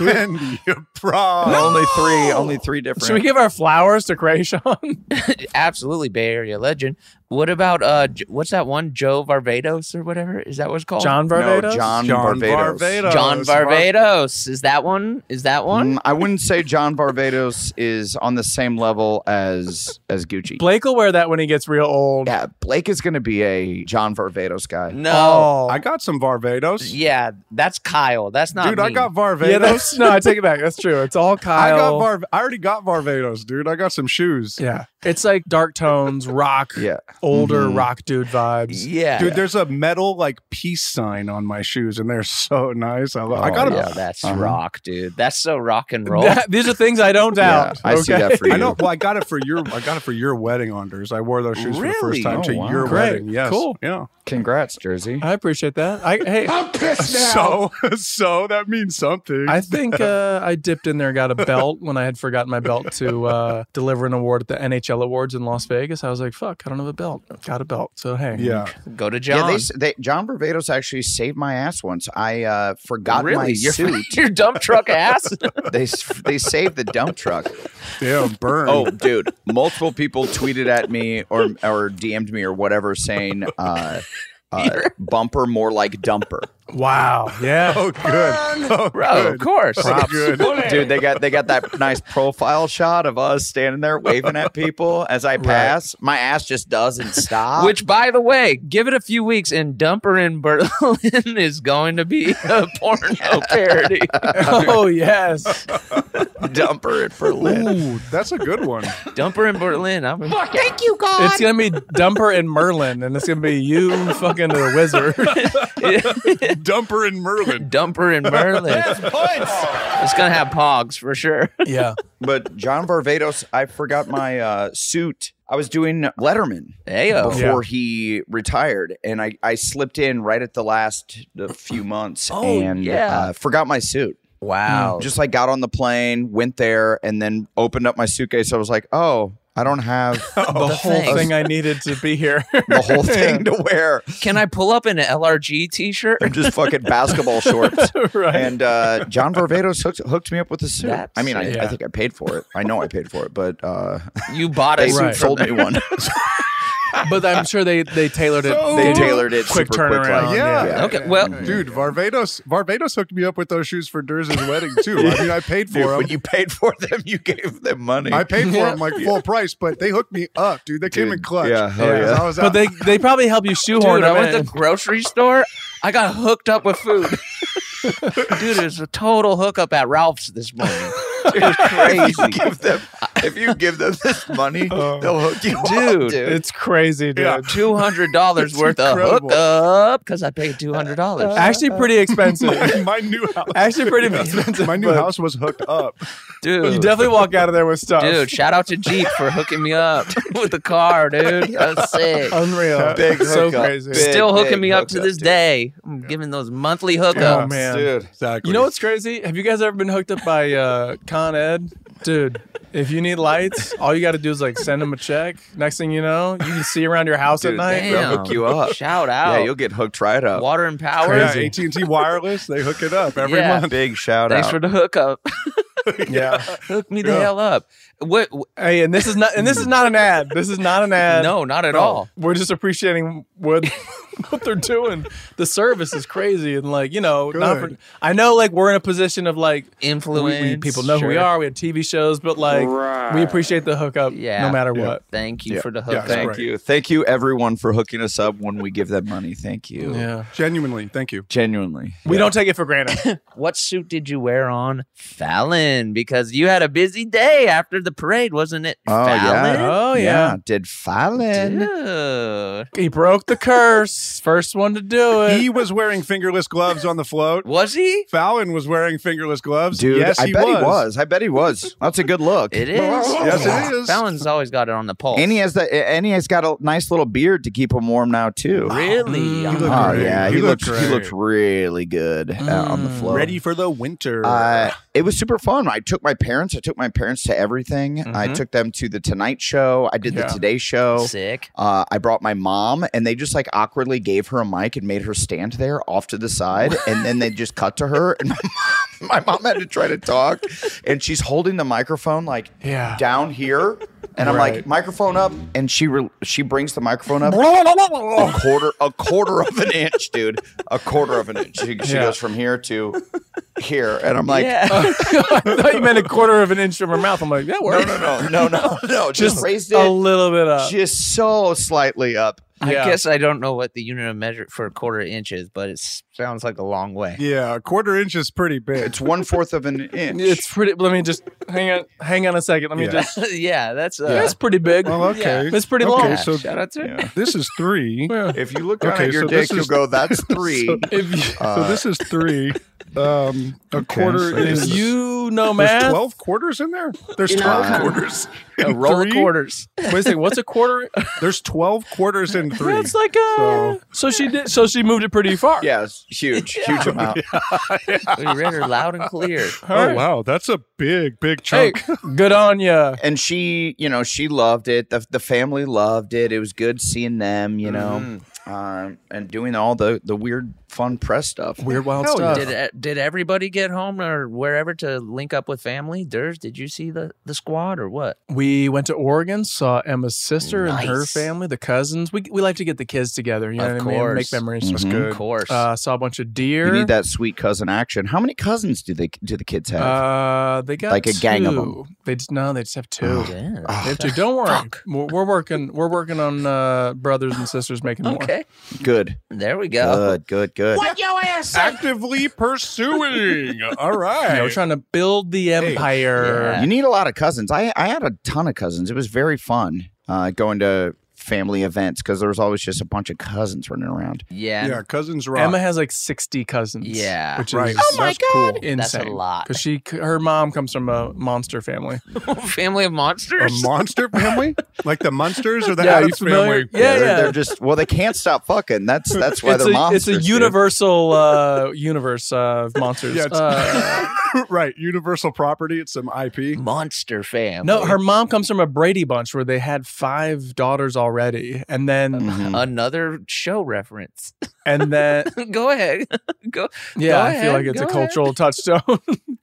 Fendi. Prada. only three, only three different. Should we give our flowers to Krayshawn? Absolutely, Bay Area legend. What about uh, J- what's that one? Joe Varvatos or whatever? Is that what it's called? John no, Varvatos? John, John Barbados. Barbados. John Varvatos. Is that one? Is that one? Mm, I wouldn't say John Barbados is on the same level as as Gucci. Blake will wear that when he gets real old. Yeah, Blake is going to be a John Barbados guy. No. Oh. I got some Barbados. Yeah, that's Kyle. That's not Dude, me. I got Barbados. Yeah, that's no, I take it back. That's true. It's all I Kyle. got Bar- I already got Barbados, dude. I got some shoes. Yeah. It's like dark tones, rock, Yeah. older Mhm. rock dude vibes. Yeah. Dude, there's a metal like peace sign on my shoes, and they're so nice. I, love, I Oh, got 'em. Yeah, that's Uh-huh. rock, dude. That's so rock and roll. That- these are things I don't doubt. I see okay? that for you. I know. Well, I got it for your. I got it for your wedding, Anders. I wore those shoes for the Really? first time Oh, to wow. your Great. wedding. Yes. Cool. Yeah. Congrats, Jersey. I appreciate that. I hey, I'm pissed now. So, so that means something. I think uh, I dipped in there, got a belt when I had forgotten my belt to uh, deliver an award at the N H L Awards in Las Vegas. I was like, "Fuck, I don't have a belt." Got a belt, so hey, yeah. Go to John. Yeah, they, they John Barbados actually saved my ass once. I uh, forgot my really? Your, suit. your dump truck ass? they they saved the dump truck. Damn, burn. Oh, dude! Multiple people tweeted at me or or D M'd me or whatever saying, uh, uh, "Bumper more like dumper." wow, yeah. Oh, good. Oh, Bro, good. of course. Oh, good. Dude, they got they got that nice profile shot of us standing there waving at people as I pass. My ass just doesn't stop. Which, by the way, give it a few weeks and Dumper in Berlin is going to be a porno parody. Oh yes, dumper in Berlin. Ooh, that's a good one. Dumper in Berlin. I'm Thank you, God. it's gonna be Dumper and Merlin, and it's gonna be you fucking the wizard. Dumper and Merlin. Dumper in Merlin. It's going to have pogs for sure. yeah, But John Barbados, I forgot my uh, suit. I was doing Letterman Heyo. before he retired, and I, I slipped in right at the last uh, few months Oh, and yeah. uh, forgot my suit. Wow. Just like got on the plane, went there, and then opened up my suitcase. I was like, oh, I don't have the whole thing. thing I needed to be here. the whole thing to wear. Can I pull up in an L R G t-shirt? I'm just fucking basketball shorts. Right. And uh, John Varvatos hooked, hooked me up with a suit. That's I mean, I, sick. I think I paid for it. I know I paid for it, but uh, You bought a they suit Right. from sold me one. But I'm sure they they tailored it. So- They did tailored it quick super quick, turnaround. like, Yeah. yeah. Okay, well, Dude, Varvatos Varvatos hooked me up with those shoes for Durz's wedding too. I mean, I paid for Dude, them. when you paid for them, you gave them money. I paid for them like full price, but they hooked me up, dude. They came Dude, in clutch. yeah, hell Yeah, yeah. I was But out- they they probably help you shoehorn dude, I them went to in. the grocery store. I got hooked up with food. Dude, it was a total hookup at Ralph's this morning. It was If you crazy. give them, if you give them this money, they'll hook you Dude, up, dude. It's crazy, dude. Yeah. two hundred dollars It's worth incredible. of hookup because I paid two hundred dollars. Actually, pretty expensive. my new house. Actually, pretty expensive. My new but house was hooked up. Dude, You definitely walk out of there with stuff. dude, shout out to Jeep for hooking me up with the car, dude. That's sick. Unreal. Big so hookup. crazy. Big, Still hooking big me up to hookup, this dude. day. I'm giving those monthly hookups. Oh, man. Dude. Exactly. You know what's crazy? Have you guys ever been hooked up by uh, Con Ed? Dude, if you need lights, all you got to do is like send them a check. Next thing you know, you can see around your house Dude, at night. Damn. They'll hook you up. Shout out. Yeah, you'll get hooked right up. Water and power. Yeah, Crazy. A T and T Wireless, they hook it up every Yeah. month. Big shout Thanks out. for the hookup. Yeah. Hook me the Yeah. hell up. What? wh- Hey, and this is not and this is not an ad. This is not an ad. No, not at all. We're just appreciating what what they're doing. The service is crazy and like, you know, not for, Good. I know like we're in a position of like Influence. we, we, people know who we sure. are. We have T V shows, but like we appreciate the hookup Yeah. no matter Yeah. what. Thank you Yeah. for the Yeah, hookup. it's Thank great. you. Thank you, everyone, for hooking us up when we give them money. Thank you. Yeah. Genuinely, thank you. Genuinely. We don't take it for granted. What suit did you wear on Fallon? Because you had a busy day after the parade, wasn't it? Oh, Fallon? yeah. Oh yeah. Did Fallon. Dude. He broke the curse. First one to do it. He was wearing fingerless gloves on the float. Was he? Fallon was wearing fingerless gloves. Dude, yes, I he bet was. he was. I bet he was. That's a good look. It is. Yes, it is. Fallon's always got it on the pulse. And he has the and he has got a nice little beard to keep him warm now too. Really? Mm, Uh-huh. he looked Oh great. yeah, He he, looked looked he great. looked really good uh, on the floor. Ready for the winter. Uh, it was super fun. I took my parents. I took my parents to everything. I Mhm. took them to the Tonight Show. I did Yeah. the Today Show. Sick. Uh, I brought my mom, and they just like awkwardly gave her a mic and made her stand there off to the side, and then they just cut to her, and my mom, my mom had to try to talk, and she's holding the microphone like Yeah. down here, and I'm Right. like microphone up, and she re- she brings the microphone up a quarter a quarter of an inch, dude, a quarter of an inch. She, she Yeah. goes from here to here, and I'm like. yeah. I thought you meant a quarter of an inch from her mouth. I'm like, that No, works. no, no, no, no, no. Just, Just raised a it little bit up. just so slightly up. I Yeah. guess I don't know what the unit of measure for a quarter inch is, but it sounds like a long way. yeah, a quarter inch is pretty big. It's one fourth of an inch. It's pretty. Let me just hang on. Hang on a second. Let me Yeah. just. yeah, that's uh, That's pretty big. Well, okay. It's pretty Okay, long. yeah, so- shout out to Yeah. This is three. Yeah. If you look down Okay, at your so dick, this you'll is- go, "That's three." So- If you, so Uh, this is three. Um, a Okay, quarter so is. if you know There's math, twelve quarters in there. There's You know, twelve kind of- quarters. a in roll of three? quarters. wait a second. What's a quarter? There's twelve quarters in three. That's like a. So, So- she did. So she moved it pretty far. Yeah, it's huge, huge amount. We read her loud and clear. All Oh right. wow, that's a big, big Hey, chunk. good on ya. And she, you know, she loved it. The the family loved it. It was good seeing them, you know, Mm-hmm. uh, and doing all the the weird, fun press stuff. Weird, wild Hell stuff. Did e- did everybody get home or wherever to link up with family? Durs, did you see the, the squad or what? We went to Oregon, saw Emma's sister and her Nice. family, the cousins. We we like to get the kids together. You know Of what I mean? course. Make memories. That's good. Of course. Uh, saw a bunch of deer. You need that sweet cousin action. How many cousins do they do the kids have? Uh, they got Like a gang of two. 'em. They just no, they just have two. Damn. They have two. Don't worry, we're, we're working. We're working on uh, brothers and sisters making more. Okay. good, There we go. good, good, good. Actively pursuing. All right. Yeah, we're trying to build the empire. Yeah. You need a lot of cousins. I I had a ton of cousins. It was very fun uh, going to family events because there was always just a bunch of cousins running around. Yeah. yeah, cousins rock. Emma has like sixty cousins. Yeah. which right. is Oh my god, insane. That's a lot. Because she, her mom comes from a monster family. Family of a monsters? monster family, like the Munsters or the Yeah, Addams you familiar? family. Yeah, they're, yeah. They're just well, they can't stop fucking. That's that's why it's they're a, monsters. It's a dude. universal uh, universe of monsters. Yeah, it's- uh, Right. Universal property. It's some I P. Monster family. No, her mom comes from a Brady Bunch where they had five daughters already, and then Mhm. Another show reference. and then Go ahead. Go. yeah, Go I ahead, feel like it's go a cultural touchstone.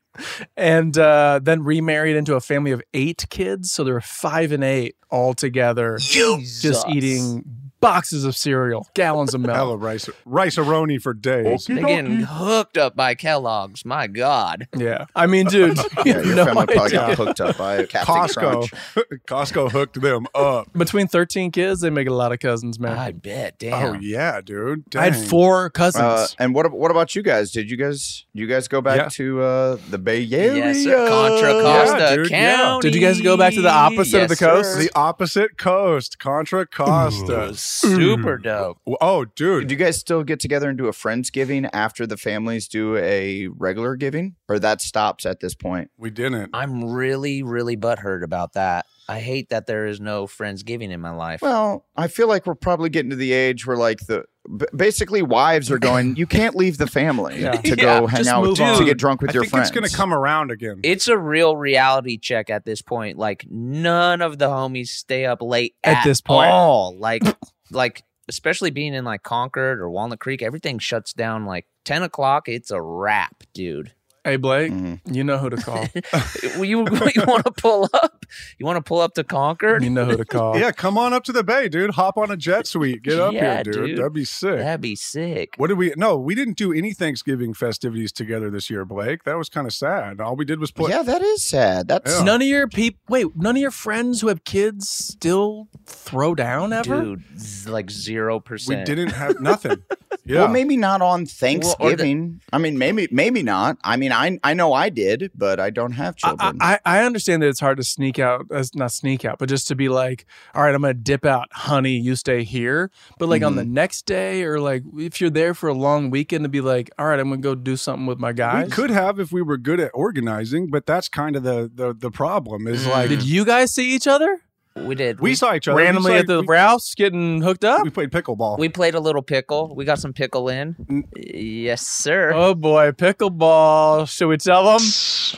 And uh, then remarried into a family of eight kids, so there were five and eight all together, Jesus. just eating boxes of cereal, gallons of milk. Hella rice, rice-a-roni for days. They're getting hooked up by Kellogg's. My God. Yeah, I mean, dude, you Yeah, have your no family probably idea. got hooked up by Captain Costco. Crunch. Costco hooked them up. Between thirteen kids, they make a lot of cousins, man. I bet. Oh Damn. yeah, dude. I had Dang. four cousins. Uh, and what what about you guys? Did you guys you guys go back Yeah. to uh, the Bay Area? Yes, sir. Contra Yeah, Costa dude, yeah. County. Did you guys go back to the opposite of the Yes, coast? sir. The opposite coast, Contra Costa. Super dope. Oh, Do dude. you guys still get together and do a Friendsgiving after the families do a regular giving? Or that stops at this point? We didn't. I'm really, really butthurt about that. I hate that there is no Friendsgiving in my life. Well, I feel like we're probably getting to the age where like the b- basically wives are going, you can't leave the family Yeah. to Yeah, go hang just out move to on. get drunk with I your think friends. it's going to come around again. It's a real reality check at this point. Like none of the homies stay up late At at, this point. all. Like, like especially being in like Concord or Walnut Creek, everything shuts down like ten o'clock. It's a wrap, dude. Hey, Blake, Mhm. you know who to call. you you want to pull up? You want to pull up to Concord? You know who to call. Yeah, come on up to the Bay, dude. Hop on a jet suite. Get up Yeah, here, dude. dude. That'd be sick. That'd be sick. What did we? No, we didn't do any Thanksgiving festivities together this year, Blake. That was kind of sad. All we did was play. Yeah, that is sad. That's Yeah. None of your people, wait, none of your friends who have kids still throw down ever? Dude, z- like zero we percent. didn't have nothing. Yeah. Well, maybe not on or the- Thanksgiving. I mean, maybe maybe not. I mean, I I know I did, but I don't have I, children. I, I understand that it's hard to sneak out, as not sneak out, but just to be like, all right, I'm going to dip out, honey, you stay here. But like on the next day, or like if you're there for a long weekend, to be like, all right, I'm going to go do something with my guys. we could have if we were good at organizing, but that's kind of the the, the problem. Is like Did you guys see each other We did. we saw each other randomly we at the we, Rouse getting hooked up? we played pickleball. We played a little pickle. We got some pickle in. Yes, sir. Oh boy, pickleball. Should we tell them?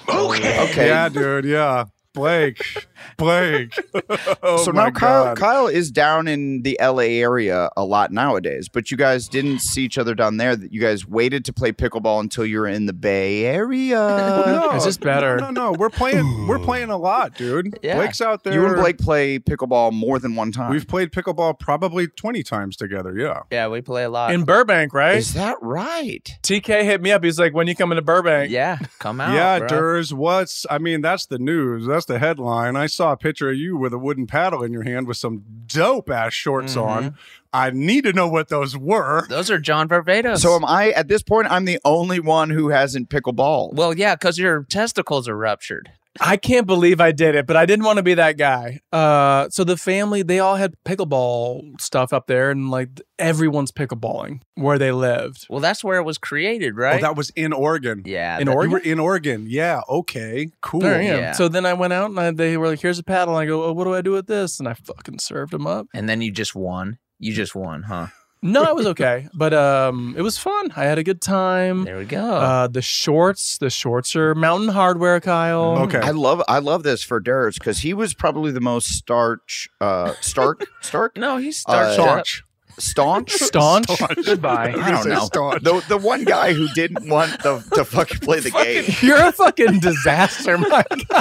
okay. Yeah, dude. Yeah, Blake. Blake. oh so my now Kyle, God. Kyle is down in the L A area a lot nowadays, but you guys didn't see each other down there. That you guys waited to play pickleball until you were in the Bay Area. No, Is this better? No, no, no. We're playing. We're playing a lot, dude. Yeah. Blake's out there. You and Blake play pickleball more than one time. We've played pickleball probably twenty times together. Yeah. Yeah, we play a lot. In Burbank, right? Is that right? T K hit me up. He's like, when you coming to Burbank? yeah, come out. yeah, bro. Durs. What's? I mean, that's the news. That's the headline. I saw a picture of you with a wooden paddle in your hand with some dope ass shorts Mm-hmm. on. I need to know what those were. Those are John Varvatos. So am I, at this point, I'm the only one who hasn't pickleball. well, yeah, because your testicles are ruptured. I can't believe I did it, but I didn't want to be that guy. Uh, so the family, they all had pickleball stuff up there, and like everyone's pickleballing where they lived. Well, that's where it was created, right? Oh, that was in Oregon. yeah. In that- Oregon? You were in Oregon. Yeah. Okay. Cool. There I am. Yeah. So then I went out and I, they were like, here's a paddle. And I go, oh, what do I do with this? And I fucking served them up. And then you just won. You just won, huh? No, it was okay. But um, it was fun. I had a good time. There we go. Uh, the shorts, the shorts are Mountain Hardwear, Kyle. Okay. I love I love this for Durs because he was probably the most starch uh stark stark no, he's uh, starched up. staunch Staunch. Goodbye. I don't Say know staunch. the the one guy who didn't want the, to fucking play the game. You're a fucking disaster, my guy.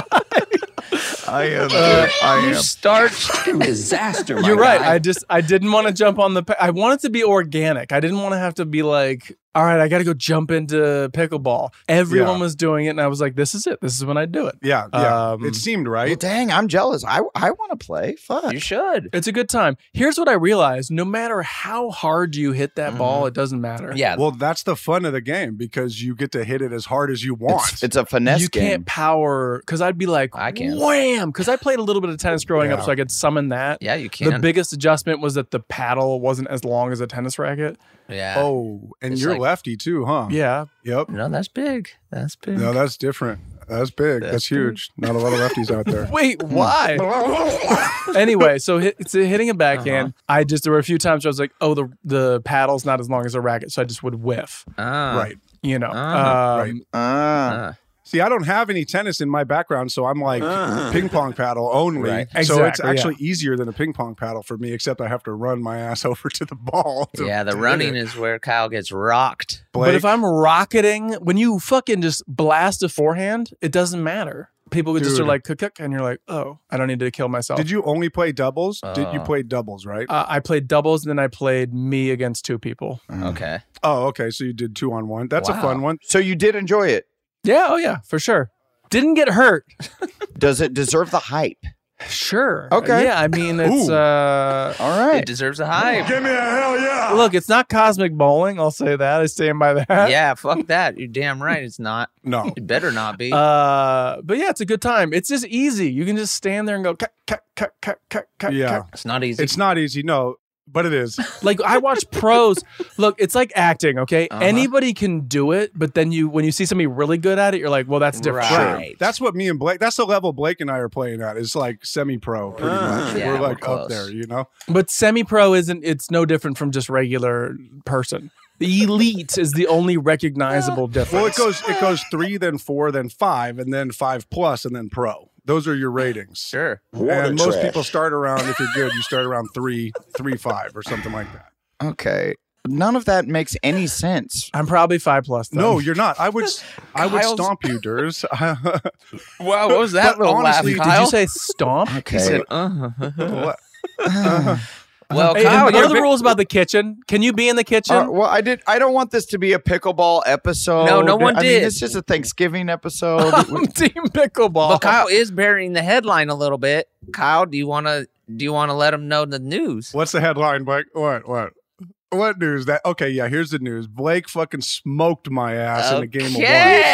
I am. I You am. starched. Disaster. You're right. I just I didn't want to jump on the. pa- I wanted to be organic. I didn't want to have to be like, all right, I got to go jump into pickleball. Everyone Yeah. was doing it, and I was like, this is it. This is when I do it. Yeah. Yeah. Um, it seemed Well, right. dang, I'm jealous. I I want to play. Fuck. You should. It's a good time. Here's what I realized: no matter how hard you hit that ball, it doesn't matter. Yeah. Well, that's the fun of the game because you get to hit it as hard as you want. It's, it's a finesse you game. can't power because I'd be like, I can. wham, because I played a little bit of tennis growing up, Yeah. so I could summon that. yeah, you can. The biggest adjustment was that the paddle wasn't as long as a tennis racket. yeah. oh, and It's you're like- lefty too, huh? Yeah, Yep. No, that's big. That's big. No, that's different. That's big. That's, That's big. huge. Not a lot of lefties out there. Wait, why? Anyway, so hit, it's hitting a backhand. I just there were a few times where I was like, oh, the the paddle's not as long as a racket, so I just would whiff. Ah. Right. You know, Ah, um, right. Ah. Ah. See, I don't have any tennis in my background, so I'm like uh. ping pong paddle only. Right. So Exactly, it's actually yeah. easier than a ping pong paddle for me, except I have to run my ass over to the ball. To, Yeah, the to running hit it. is where Kyle gets rocked. Blake, But if I'm rocketing, when you fucking just blast a forehand, it doesn't matter. People would just Dude. are like, cook, cook, and you're like, oh, I don't need to kill myself. did you only play doubles? Did you Oh. play doubles, right? Uh, I played doubles, and then I played me against two people. Okay. oh, okay. So you did two on one. That's a Wow. fun one. So you did enjoy it. Yeah, oh yeah, for sure. Didn't get hurt. Does it deserve the hype? Sure. Okay. Yeah, I mean, it's Ooh. uh, All right. It deserves a hype. Give me a hell yeah. look, it's not cosmic bowling. I'll say that. I stand by that. Yeah, fuck that. You're damn right. It's not. No. It better not be. Uh, but yeah, it's a good time. It's just easy. You can just stand there and go, cut, cut, cut, cut, cut, cut. Yeah. cut. it's not easy. It's not easy. No, but it is. Like I watch pros. Look, it's like acting. Okay, Uh-huh. anybody can do it, but then you, when you see somebody really good at it, you're like, well, that's different. Right. That's what me and Blake, that's the level Blake and I are playing at. It's like semi-pro pretty much. Yeah, we're we're like close. up there, you know? But semi-pro isn't. It's no different from just regular person. The elite is the only recognizable difference. Well, it goes it goes three, then four, then five, and then five plus, and then pro. Those are your ratings. Sure. And most people start around, if you're good, you start around three, three, five, or something like that. Okay. None of that makes any sense. I'm probably five plus. Then. No, you're not. I would I would Kyle's- stomp you, Durs. Wow, what was that But little honestly, laugh, did Kyle? Did you say stomp? He Okay. said, uh What? Well, Hey, Kyle, and what you're are the big- rules about the kitchen? Can you be in the kitchen? Uh, well, I did. I don't want this to be a pickleball episode. No, no one I did. mean, it's just a Thanksgiving episode. I'm team pickleball. But Kyle is burying the headline a little bit. Kyle, do you want to do you want to let him know the news? What's the headline, Blake? What? What? What news? That okay? Yeah, here's the news. Blake fucking smoked my ass in a game of one.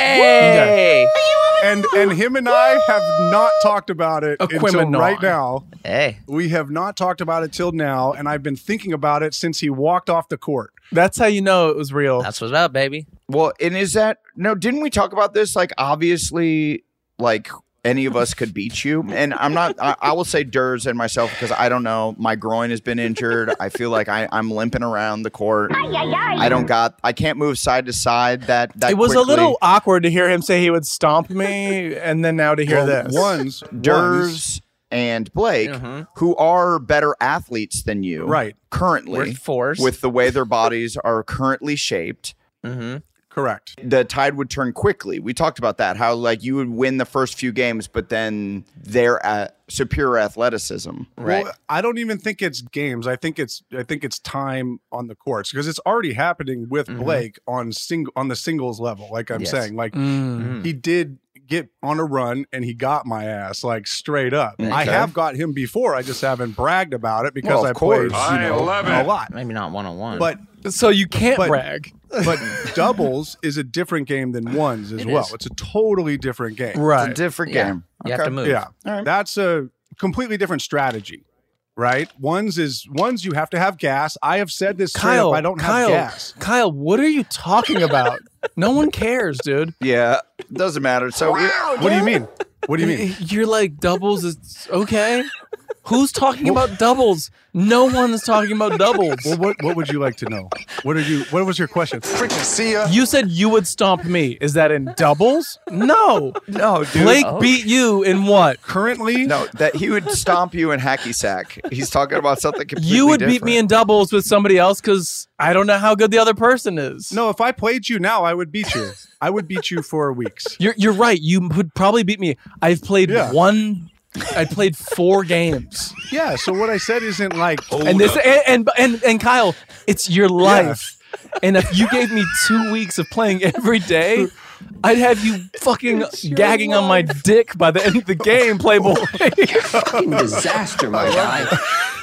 Okay. And and him and I have not talked about it until Equimano. right now. Hey. We have not talked about it till now, and I've been thinking about it since he walked off the court. That's how you know it was real. That's what's up, baby. Well, and is that no? Didn't we talk about this? Like, obviously, like any of us could beat you. And I'm not. I, I will say Durs and myself because I don't know. My groin has been injured. I feel like I, I'm limping around the court. I don't got. I can't move side to side. That that It was quickly. a little awkward to hear him say he would stomp me, and then now to hear Well, this. One's Durs one's- and Blake, Mhm. who are better athletes than you, Right. Currently, We're force. with the way their bodies are currently shaped. Mm-hmm. correct. The tide would turn quickly. We talked about that, how like you would win the first few games, but then their uh, superior athleticism. Right. Well, I don't even think it's games. I think it's I think it's time on the courts because it's already happening with Mhm. Blake on sing on the singles level. Like I'm Yes. saying, like Mm. he did get on a run and he got my ass like straight up. I Okay. have got him before. I just haven't bragged about it because Well, of I played course. you know, a lot. Maybe not one on one. But So you can't But- brag. but doubles is a different game than ones as It well. is. It's a totally different game. It's a Right. different Yeah. game. You have to move. Yeah. All right. That's a completely different strategy, right? Ones is ones you have to have gas. I have said this straight Kyle, up. I don't Kyle, have gas. Kyle, what are you talking about? No one cares, dude. Yeah, doesn't matter. So we- What do you mean? What do you mean? You're like doubles is okay. Who's talking about doubles? No one's talking about doubles. Well, what what would you like to know? What are you? What was your question? Freaking see ya. You said you would stomp me. Is that in doubles? No. no, dude. Blake Oh. beat you in what? Currently, No, that he would stomp you in hacky sack. He's talking about something completely You would different. beat me in doubles with somebody else because I don't know how good the other person is. no. If I played you now, I would beat you. I would beat you for weeks. You're you're right. You would probably beat me. I've played Yeah. one. I played four games, Yeah. So what I said isn't like. and this and, and and and Kyle, it's your life. And if you gave me two weeks of playing every day, I'd have you fucking gagging on my dick by the end of the game, Playboy. Fucking disaster, my guy.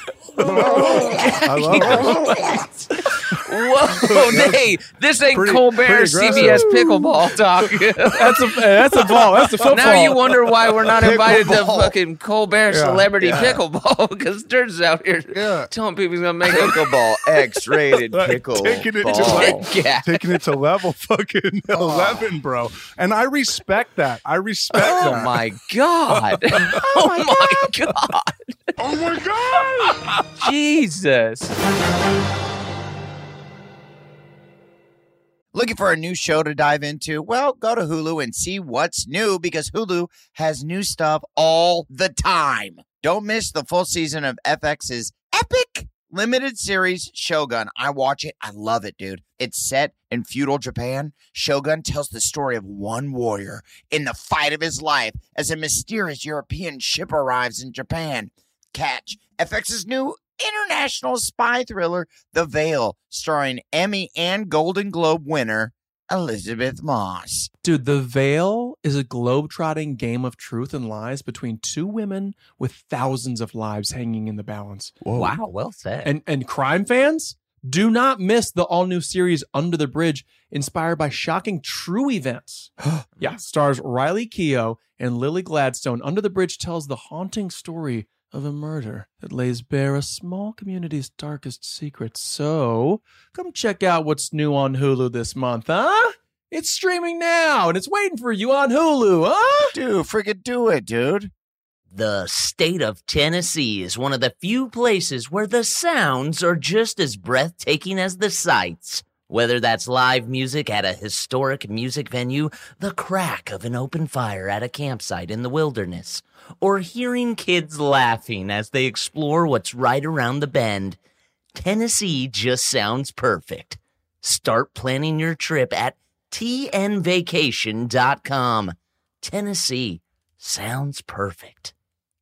I love this. Whoa, hey, this ain't Pretty- Colbert pretty C B S aggressive. pickleball talk. That's a that's a ball. That's a football. Now you wonder why we're not invited to Pickleball. fucking Colbert Celebrity yeah. Pickleball because Sturz is out here Yeah. telling people he's gonna make a Pickleball, X-rated Like, pickle taking it to ball. like- yeah. Taking it to level fucking eleven, bro. And I respect that. I respect Oh that. my god! Oh my god! Oh my god! Jesus! Looking for a new show to dive into? Well, go to Hulu and see what's new because Hulu has new stuff all the time. Don't miss the full season of F X's epic limited series Shogun. I watch it. I love it, dude. It's set in feudal Japan. Shogun tells the story of one warrior in the fight of his life as a mysterious European ship arrives in Japan. Catch F X's new international spy thriller, The Veil, starring Emmy and Golden Globe winner Elizabeth Moss. Dude, The Veil is a globe-trotting game of truth and lies between two women with thousands of lives hanging in the balance. Whoa. Wow, well said. And and crime fans, do not miss the all-new series Under the Bridge, inspired by shocking true events. Yeah, stars Riley Keough and Lily Gladstone. Under the Bridge tells the haunting story of a murder that lays bare a small community's darkest secrets. So, come check out what's new on Hulu this month, huh? It's streaming now, and it's waiting for you on Hulu, huh? Dude, freaking do it, dude. The state of Tennessee is one of the few places where the sounds are just as breathtaking as the sights. Whether that's live music at a historic music venue, the crack of an open fire at a campsite in the wilderness, or hearing kids laughing as they explore what's right around the bend, Tennessee just sounds perfect. Start planning your trip at T N vacation dot com. Tennessee sounds perfect.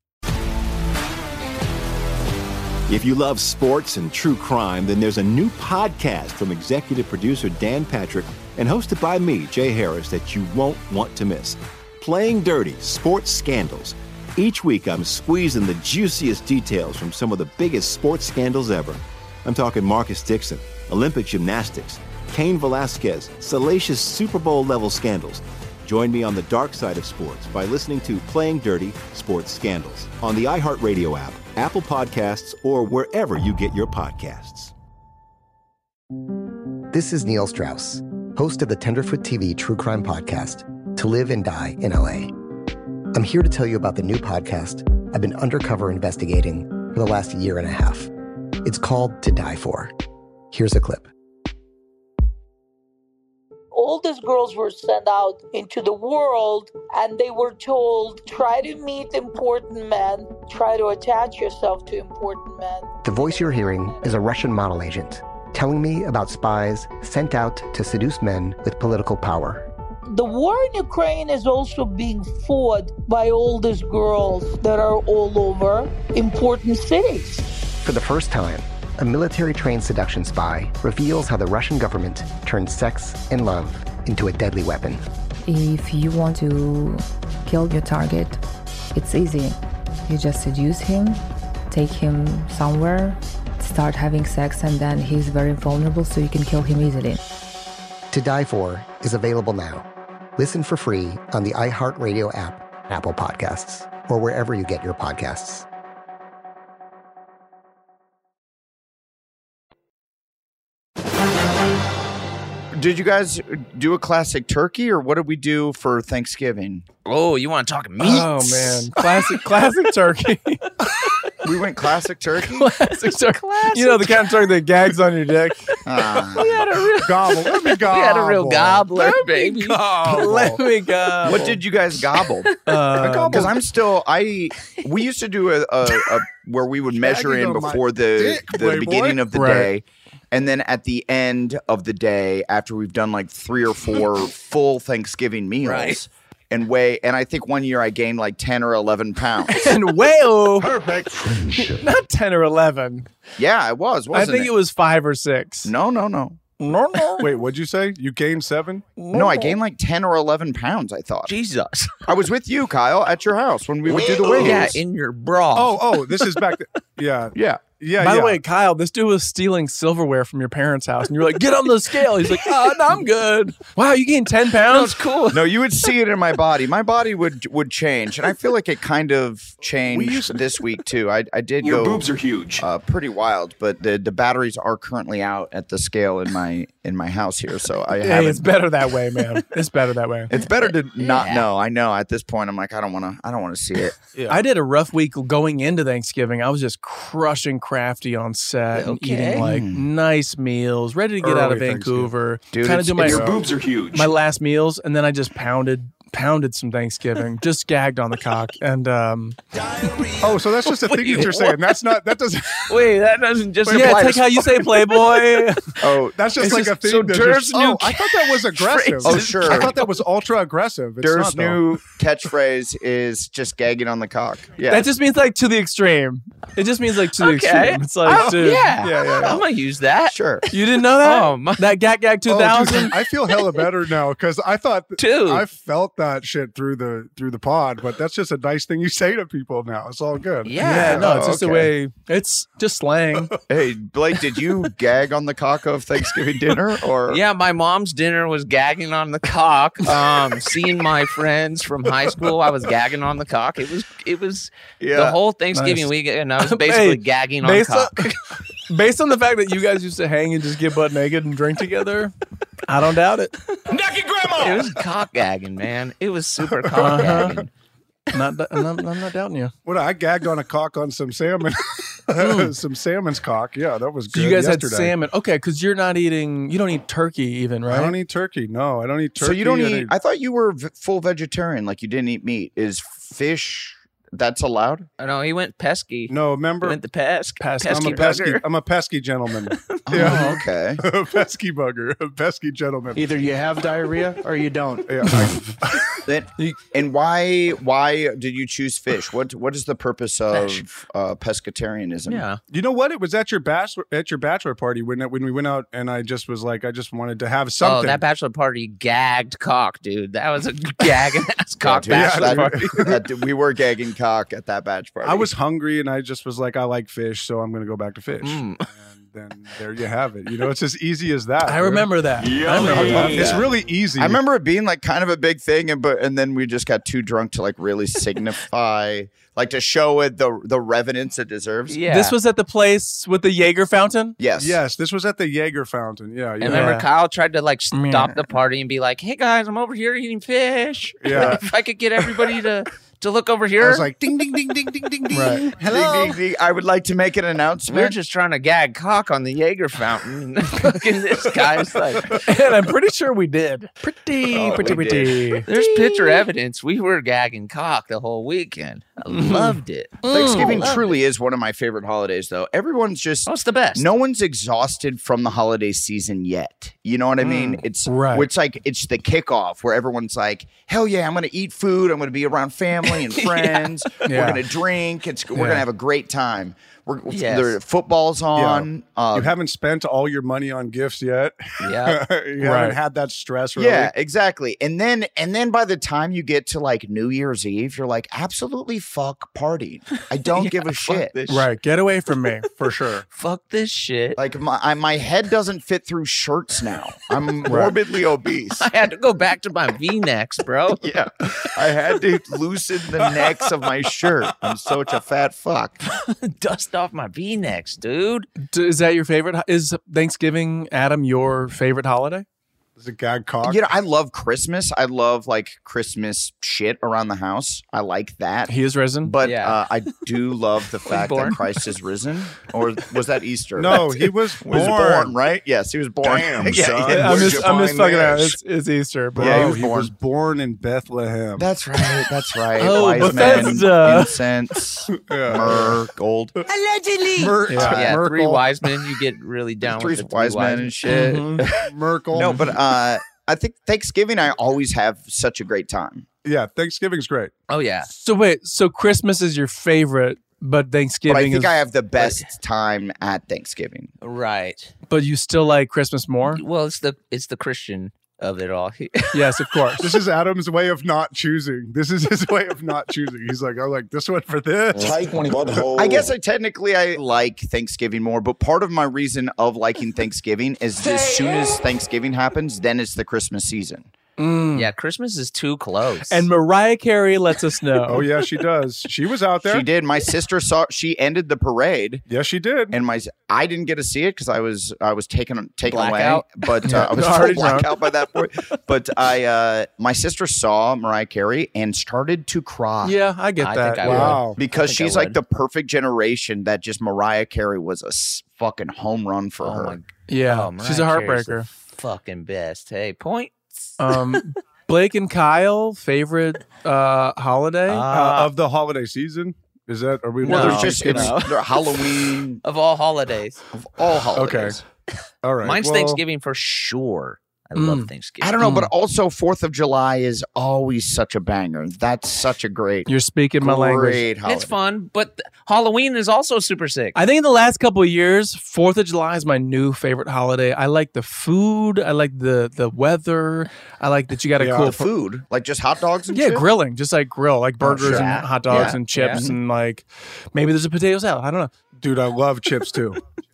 If you love sports and true crime, then there's a new podcast from executive producer Dan Patrick and hosted by me, Jay Harris, that you won't want to miss. Playing Dirty: Sports Scandals. Each week, I'm squeezing the juiciest details from some of the biggest sports scandals ever. I'm talking Marcus Dixon, Olympic gymnastics, Cain Velasquez, salacious Super Bowl-level scandals. Join me on the dark side of sports by listening to Playing Dirty: Sports Scandals on the iHeartRadio app, Apple Podcasts, or wherever you get your podcasts. This is Neil Strauss, host of the Tenderfoot T V True Crime Podcast, To Live and Die in L A. I'm here to tell you about the new podcast I've been undercover investigating for the last year and a half. It's called To Die For. Here's a clip. All these girls were sent out into the world and they were told, try to meet important men, try to attach yourself to important men. The voice you're hearing is a Russian model agent telling me about spies sent out to seduce men with political power. The war in Ukraine is also being fought by all these girls that are all over important cities. For the first time, a military-trained seduction spy reveals how the Russian government turned sex and love into a deadly weapon. If you want to kill your target, it's easy. You just seduce him, take him somewhere, start having sex, and then he's very vulnerable, so you can kill him easily. To Die For is available now. Listen for free on the iHeartRadio app, Apple Podcasts, or wherever you get your podcasts. Did you guys do a classic turkey, or what did we do for Thanksgiving? Oh, you want to talk meat? Oh, man. Classic, classic turkey. We went classic turkey? Classic turkey. You know, the kind of turkey that gags on your dick. Uh, we had a real gobble. Let me gobble. We had a real gobbler, Let baby. Me gobble. Let me gobble. What did you guys gobble? Uh, Because I'm still, I we used to do a, a, a where we would measure in before the dick, the Playboy. beginning of the Right. day. And then at the end of the day, after we've done like three or four full Thanksgiving meals, Right. and weigh, and I think one year I gained like ten or eleven pounds. and whale. Perfect. Not ten or eleven. Yeah, it was. Wasn't I think it? it was five or six. No, no, no. No, no. Wait, what'd you say? You gained seven? No, I gained like ten or eleven pounds, I thought. Jesus. I was with you, Kyle, at your house when we would do the weigh Yeah, in your bra. Oh, oh, this is back. To, yeah, yeah. yeah. By yeah. the way, Kyle, this dude was stealing silverware from your parents' house, and you're like, "Get on the scale." He's like, "Oh, no, I'm good." Wow, you gained ten pounds. Cool. No, you would see it in my body. My body would would change, and I feel like it kind of changed this week too. I I did Your go boobs are huge. uh, pretty wild, but the the batteries are currently out at the scale in my in my house here, so I Hey, haven't. it's better that way, man. It's better that way. It's better to not Yeah. know. I know at this point. I'm like, I don't want to. I don't want to see it. I did a rough week going into Thanksgiving. I was just crushing, crafty on set and Okay. eating like Mm. nice meals, ready to get out of Early Vancouver. Dude, kind of it's- do my it's- Your boobs are huge. my last meals, and then I just pounded pounded some Thanksgiving, just gagged on the cock, and um, Oh, so that's just a thing that you're saying. That's not. That doesn't. Wait, that doesn't just yeah, apply it's like to how you say Playboy. Oh, That's just It's like just- a thing. so that's Dur's just, new oh, I thought that was aggressive. Oh, sure. I thought that was ultra aggressive. It's Dur's not, though. new catchphrase is just gagging on the cock. Yeah. That just means like to the extreme. It just means like to the Okay. extreme. It's like, Oh, dude, yeah. Yeah, yeah, yeah. I'm gonna use that. Sure. you didn't know that? Oh, my- that Gag Gag two Oh, thousand. dude, I feel hella better now because I thought Dude. I felt that shit through the through the pod, but that's just a nice thing you say to people now. It's all good. Yeah. yeah, no, it's Oh, just okay. the way. It's just slang. Hey, Blake, did you gag on the cock of Thanksgiving dinner or? Yeah, my mom's dinner was gagging on the cock. Um, seeing my friends from high school, I was gagging on the cock. It was, it was Yeah. the whole Thanksgiving Nice. weekend, and I was basically Hey, gagging on based on, cock. based on the fact that you guys used to hang and just get butt naked and drink together, I don't doubt it. It was cock gagging, man. It was super cock Uh-huh. gagging. Not, I'm, not, I'm not doubting you. What I gagged on a cock on some salmon, some salmon's cock. Yeah, that was So good. you guys yesterday. had salmon, okay? Because you're not eating. You don't eat turkey, even, right? I don't eat turkey. No, I don't eat turkey. So you don't and eat. I thought you were v- full vegetarian, like you didn't eat meat. Is fish that's allowed? I know he went pesky. No, He remember, went the pesk. Pesky. I'm pesky a pesky. bugger. I'm a pesky gentleman. Oh, okay. a pesky bugger, a pesky gentleman. Either you have diarrhea or you don't. Yeah, I- Then, and why why did you choose fish? What what is the purpose of uh, pescatarianism? Yeah. You know what? It was at your bachelor at your bachelor party when when we went out, and I just was like, I just wanted to have something. Oh, that bachelor party gagged cock, dude. That was a gagging ass cock Yeah, bachelor that- party. that- we were gagging cock at that batch party. I was hungry, and I just was like, I like fish, so I'm going to go back to fish. Mm. And then there you have it. You know, it's as easy as that. I dude. remember that. I remember I love that. It's that. really easy. I remember it being like kind of a big thing, and but and then we just got too drunk to like really signify, like to show it the the reverence it deserves. Yeah. This was at the place with the Jaeger fountain. Yes. Yes, this was at the Jaeger fountain. Yeah, And yeah. remember, Yeah. Kyle tried to like stop Yeah. the party and be like, "Hey guys, I'm over here eating fish. Yeah. if I could get everybody to to look over I here." was like, ding, ding, ding, ding, ding, ding, ding. Right. Hello. Ding, ding, ding. I would like to make an "We're announcement. just trying to gag cock on the Jaeger fountain." Look at this guy's like, And I'm pretty sure we did. Pretty, Oh, pretty, we pretty. "There's picture evidence. We were gagging cock the whole weekend. I loved it. Thanksgiving Loved truly is one of my favorite holidays, though. Everyone's just Oh, it's the best. no one's exhausted from the holiday season yet. You know what I mean? It's Right. It's like it's the kickoff where everyone's like, "Hell yeah, I'm going to eat food. I'm going to be around family and friends. We're Yeah. going to drink. It's we're Yeah. going to have a great time. We're Yes. the football's on. Uh, You haven't spent all your money on gifts yet. Yeah. you Right. haven't had that stress. Really. Yeah, exactly. And then and then by the time you get to like New Year's Eve, you're like, absolutely fuck partying. I don't Yeah, give a fuck shit. this Right. Get away from me, for sure. Fuck this shit. Like my I, my head doesn't fit through shirts now. I'm morbidly obese. I had to go back to my V-necks, bro. Yeah, I had to loosen the necks of my shirt. I'm such a fat fuck. Dust off my V-necks, dude. D- Is that your favorite? ho- Is Thanksgiving, Adam, your favorite holiday? Is it gag cock? You know, I love Christmas. I love like Christmas shit around the house. I like that. He is risen. But Yeah. uh, I do love the fact born? that Christ is risen. Or was that Easter? No, he was was born. born, right? Yes, he was born. Damn, Yeah, son. yeah. I'm Where'd just, you I'm just find fucking out. this? It's, it's Easter, but Yeah, Bro, he was he born. was born in Bethlehem. That's right. That's right. Oh, Wise Bethesda. men, incense, Yeah. myrrh, gold. Allegedly. Mer- Yeah. Yeah, Merkel. three wise men. You get really down Three with the wise men and shit. Mhm. Merkel. No, but uh, I think Thanksgiving, I always have such a great time. yeah, Thanksgiving's great. Oh yeah. So wait, so Christmas is your favorite, but Thanksgiving But I think is. I have the best time at Thanksgiving. Right. but you still like Christmas more? Well, it's the it's the Christian of it all. Yes, of course. This is Adam's way of not choosing. This is his way of not choosing. He's like, I like this one for this. Tight one butthole. I guess I technically I like Thanksgiving more, but part of my reason of liking Thanksgiving is as soon as Thanksgiving happens, then it's the Christmas season. Mm. Yeah, Christmas is too close. And Mariah Carey lets us know. Oh yeah, she does. She was out there. She did. My sister saw. She ended the parade. Yes, she did. And my I didn't get to see it because I was I was taken taken Blackout. away. But uh, I was Already full drunk. blackout by that point. But I uh, my sister saw Mariah Carey and started to cry. Yeah, I get I that. think I Wow. Because I think I she's like would. the perfect generation that just Mariah Carey was a s- fucking home run for oh her. my, Yeah, oh, Mariah she's a Carey's the heartbreaker. fucking best. Hey, points. Um, Blake and Kyle, favorite uh, holiday? Uh, of the holiday season. Is that? Are we? Well, No, there's just it's no. they're Halloween Of all holidays, of all holidays. All right. mine's well, Thanksgiving for sure. I Mm. love Thanksgiving. I don't know, but also Fourth of July is always such a banger. That's such a great, You're speaking my language. great holiday. It's fun, but th- Halloween is also super sick. I think in the last couple of years, Fourth of July is my new favorite holiday. I like the food. I like the the weather. I like that you got a Yeah. cool The food, like just hot dogs and Yeah, shit? grilling, just like grill, like burgers sure. and hot dogs Yeah. and chips Yeah. and like maybe there's a potato salad. I don't know. Dude, I love chips too.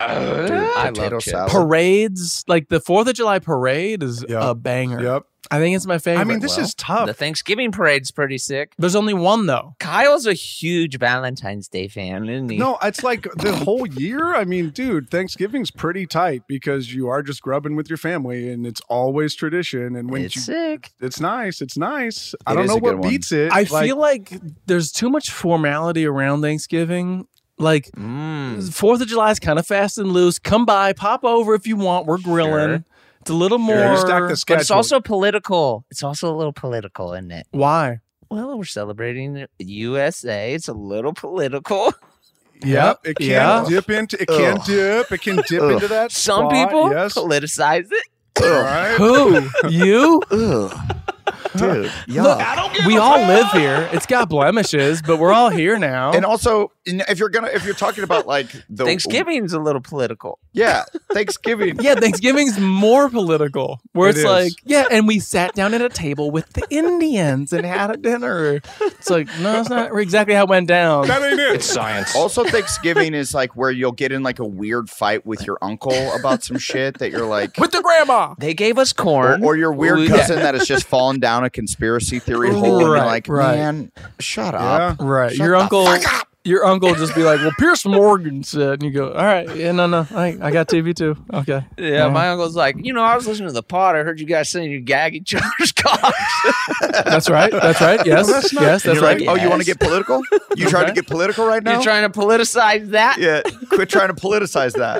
I Potato love chips. salad. Parades, like the Fourth of July parade is Yeah. a banger. Yep. I think it's my favorite. I mean, this Well, is tough. The Thanksgiving parade's pretty sick. There's only one though. Kyle's a huge Valentine's Day fan, isn't he? No, it's like the whole year. I mean, dude, Thanksgiving's pretty tight because you are just grubbing with your family, and it's always tradition. And when it's you, sick. it's nice. It's nice. I It don't is know a good what one. beats it. I Like, feel like there's too much formality around Thanksgiving. Like Mm. Fourth of July is kind of fast and loose. Come by, pop over if you want. We're grilling. Sure. It's a little more. Sure, you stack the But schedule. it's also political. It's also a little political, isn't it? Why? Well, we're celebrating U S A. It's a little political. Yep, it can Yeah. dip into. It can Ugh. dip. It can dip Ugh. into that. Some spot, people yes. politicize it. All right. Who? You? Ugh. Dude, yeah. Look, we all live here. It's got blemishes, but we're all here now. And also, you know, if you're gonna, if you're talking about like the Thanksgiving's a little political. yeah, Thanksgiving. yeah, Thanksgiving's more political. Where It it's is. like, yeah, and we sat down at a table with the Indians and had a dinner. It's like, no, it's not exactly how it went down. That ain't it. It's science. Also, Thanksgiving is like where you'll get in like a weird fight with your uncle about some shit that you're like, With the grandma. They gave us or, corn. or your weird We- cousin that has just fallen down a conspiracy theory hole. And you're Right, like, right. man, shut Yeah. up. Right. Shut your the uncle fuck up. your uncle would just be like, well, Pierce Morgan said, and you go, all right, yeah, no, no, I, I got T V too. Okay. Yeah, my uncle's like, you know, I was listening to the pod. I heard you guys saying you gag each other's cocks. That's right. That's right. Yes. that's not- yes, And that's you're right. like, oh, you want to get political? You trying to get political right now? You're trying to politicize that? yeah, quit trying to politicize that.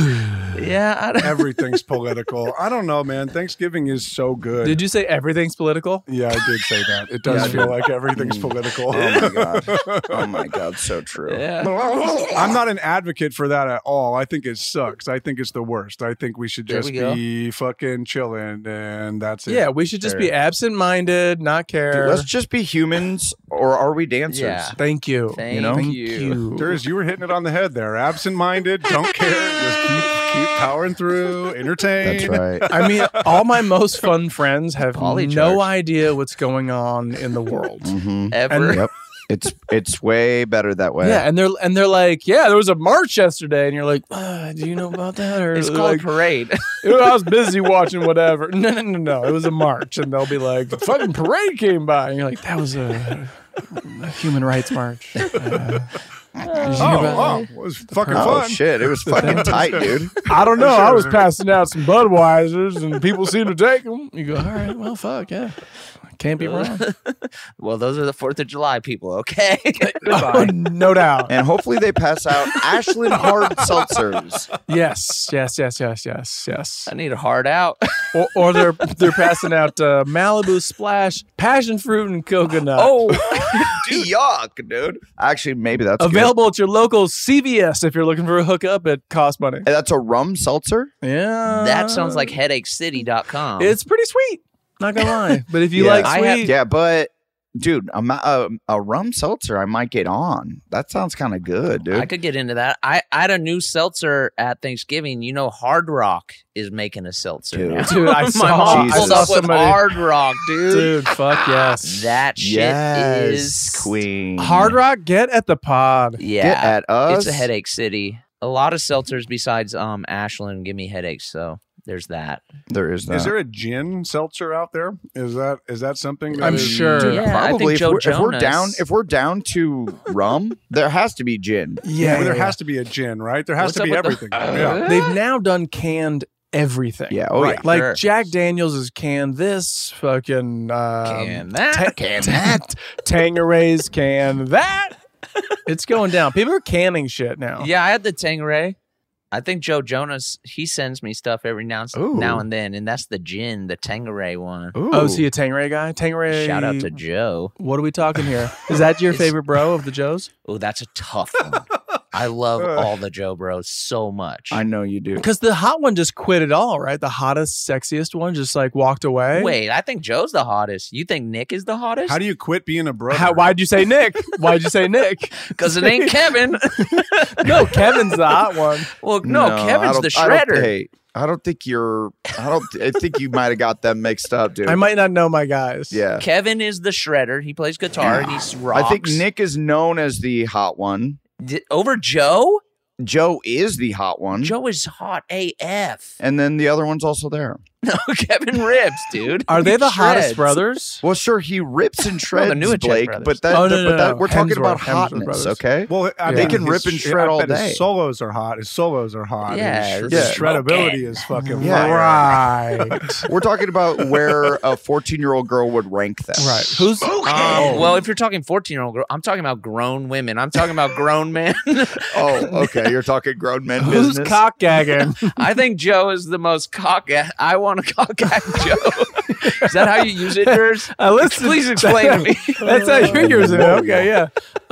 Yeah, I don't Everything's political. I don't know, man. Thanksgiving is so good. Did you say everything's political? Yeah, I did say that. It does Yeah, I feel did. like everything's political. Oh my god. Oh my god, so true. Yeah. I'm not an advocate for that at all. I think it sucks. I think it's the worst. I think we should There just we go. be fucking chilling, and that's it. Yeah, we should just be absent-minded, not care. Let's just be humans, or are we dancers? Yeah. Thank you. Thank You know? Thank you. you. Durs, you were hitting it on the head there. Absent-minded, don't care, just keep keep powering through, entertain. That's right. I mean, all my most fun friends have Polycharge. no idea what's going on in the world. Mm-hmm. Ever. Yep. It's it's way better that way. Yeah, and they're and they're like, yeah, there was a march yesterday, and you're like, uh, do you know about that? Or It's they're called like, parade. "Oh, I was busy watching whatever. No, no, no, no. It was a march, and they'll be like, the fucking parade came by, and you're like, that was a, a human rights march. Uh, did you hear Oh, about oh, that? it was fucking Oh fun. shit, it was fucking tight, dude. I don't know. Sure. I was passing out some Budweisers, and people seem to take them. You go, all right, well, fuck, yeah. Can't be wrong. Well, those are the fourth of July people, okay? Oh, no doubt. And hopefully they pass out Ashland hard seltzers. Yes, yes, yes, yes, yes, yes. I need a hard out. Or, or they're they're passing out uh, Malibu Splash, passion fruit, and coconut. Oh, Yuck, dude. Actually, maybe that's good. Available at your local C V S if you're looking for a hookup at cost money. And that's a rum seltzer? Yeah, that sounds like headache city dot com. it's pretty sweet. Not gonna lie, but if you Yeah. like I sweet, have- Yeah, but dude, a, ma- a, a rum seltzer I might get on. That sounds kind of good, dude. I could get into that. I, I had a new seltzer at Thanksgiving. You know, Hard Rock is making a seltzer. Dude. now. Dude, I My saw- mom I pulled saw up with somebody- Hard Rock, dude. dude, fuck yes. That shit yes, is queen. Hard Rock, get at the pod. Yeah, Get at us. It's a headache city. A lot of seltzers besides um Ashland give me headaches, so there's that. There is that. Is there a gin seltzer out there? Is that is that something? That I'm is- sure. Yeah, I Probably think if, we're, Joe if we're Jonas- down if we're down to rum, there has to be gin. Yeah, Well, there yeah, has to be a gin, right? There has What's to up be with the- everything. yeah. They've now done canned everything. Yeah, oh Right. yeah. Like Sure. Jack Daniels is canned this, fucking um, Can that? ta- Can that, Tangeray's can that. It's going down. People are canning shit now. Yeah, I had the Tangeray. I think Joe Jonas, he sends me stuff every now and, Ooh. now and then, and that's the gin, the Tangeray one. Ooh. Oh, is he a Tangeray guy? Tangeray. Shout out to Joe. What are we talking here? Is that your It's- favorite bro of the Joes? Oh, that's a tough one. I love all the Joe Bros so much. I know you do. Because the hot one just quit it all, right? The hottest, sexiest one just like walked away. Wait, I think Joe's the hottest. You think Nick is the hottest? How do you quit being a brother? How, why'd you say Nick? Why'd you say Nick? Because it ain't Kevin. No, Kevin's the hot one. Well, no, I Kevin's don't- the I don't- shredder. hey, I don't think you're. I don't. I think you might have got them mixed up, dude. I might not know my guys. Yeah. Kevin is the shredder. He plays guitar and he's rocks. I think Nick is known as the hot one. D- over Joe. Joe is the hot one. Joe is hot A F. And then the other one's also there. No, Kevin rips, dude. Are they He the hottest shreds. brothers? Well, sure, he rips and shreds, Newacek Blake, brothers. but that, Oh, no, but no, that no. we're talking Hemsworth, about Hemsworth hotness, brothers. okay? Well, I They mean, can his rip and sh- shred I all bet day. His solos are hot. His solos are hot. Yeah, His, it's his smoking. shreddability is fucking Yeah. fire. Right. We're talking about where a fourteen-year-old girl would rank them. Right. Who's Um, well, if you're talking fourteen-year-old girl, I'm talking about grown women. I'm talking about grown men. Oh, okay. You're talking grown men who's business. cock gagging? I think Joe is the most cock. I want to cock at Joe. Is that how you use it, yours? I listen. Please explain to me. That's how you're using it. Okay, yeah.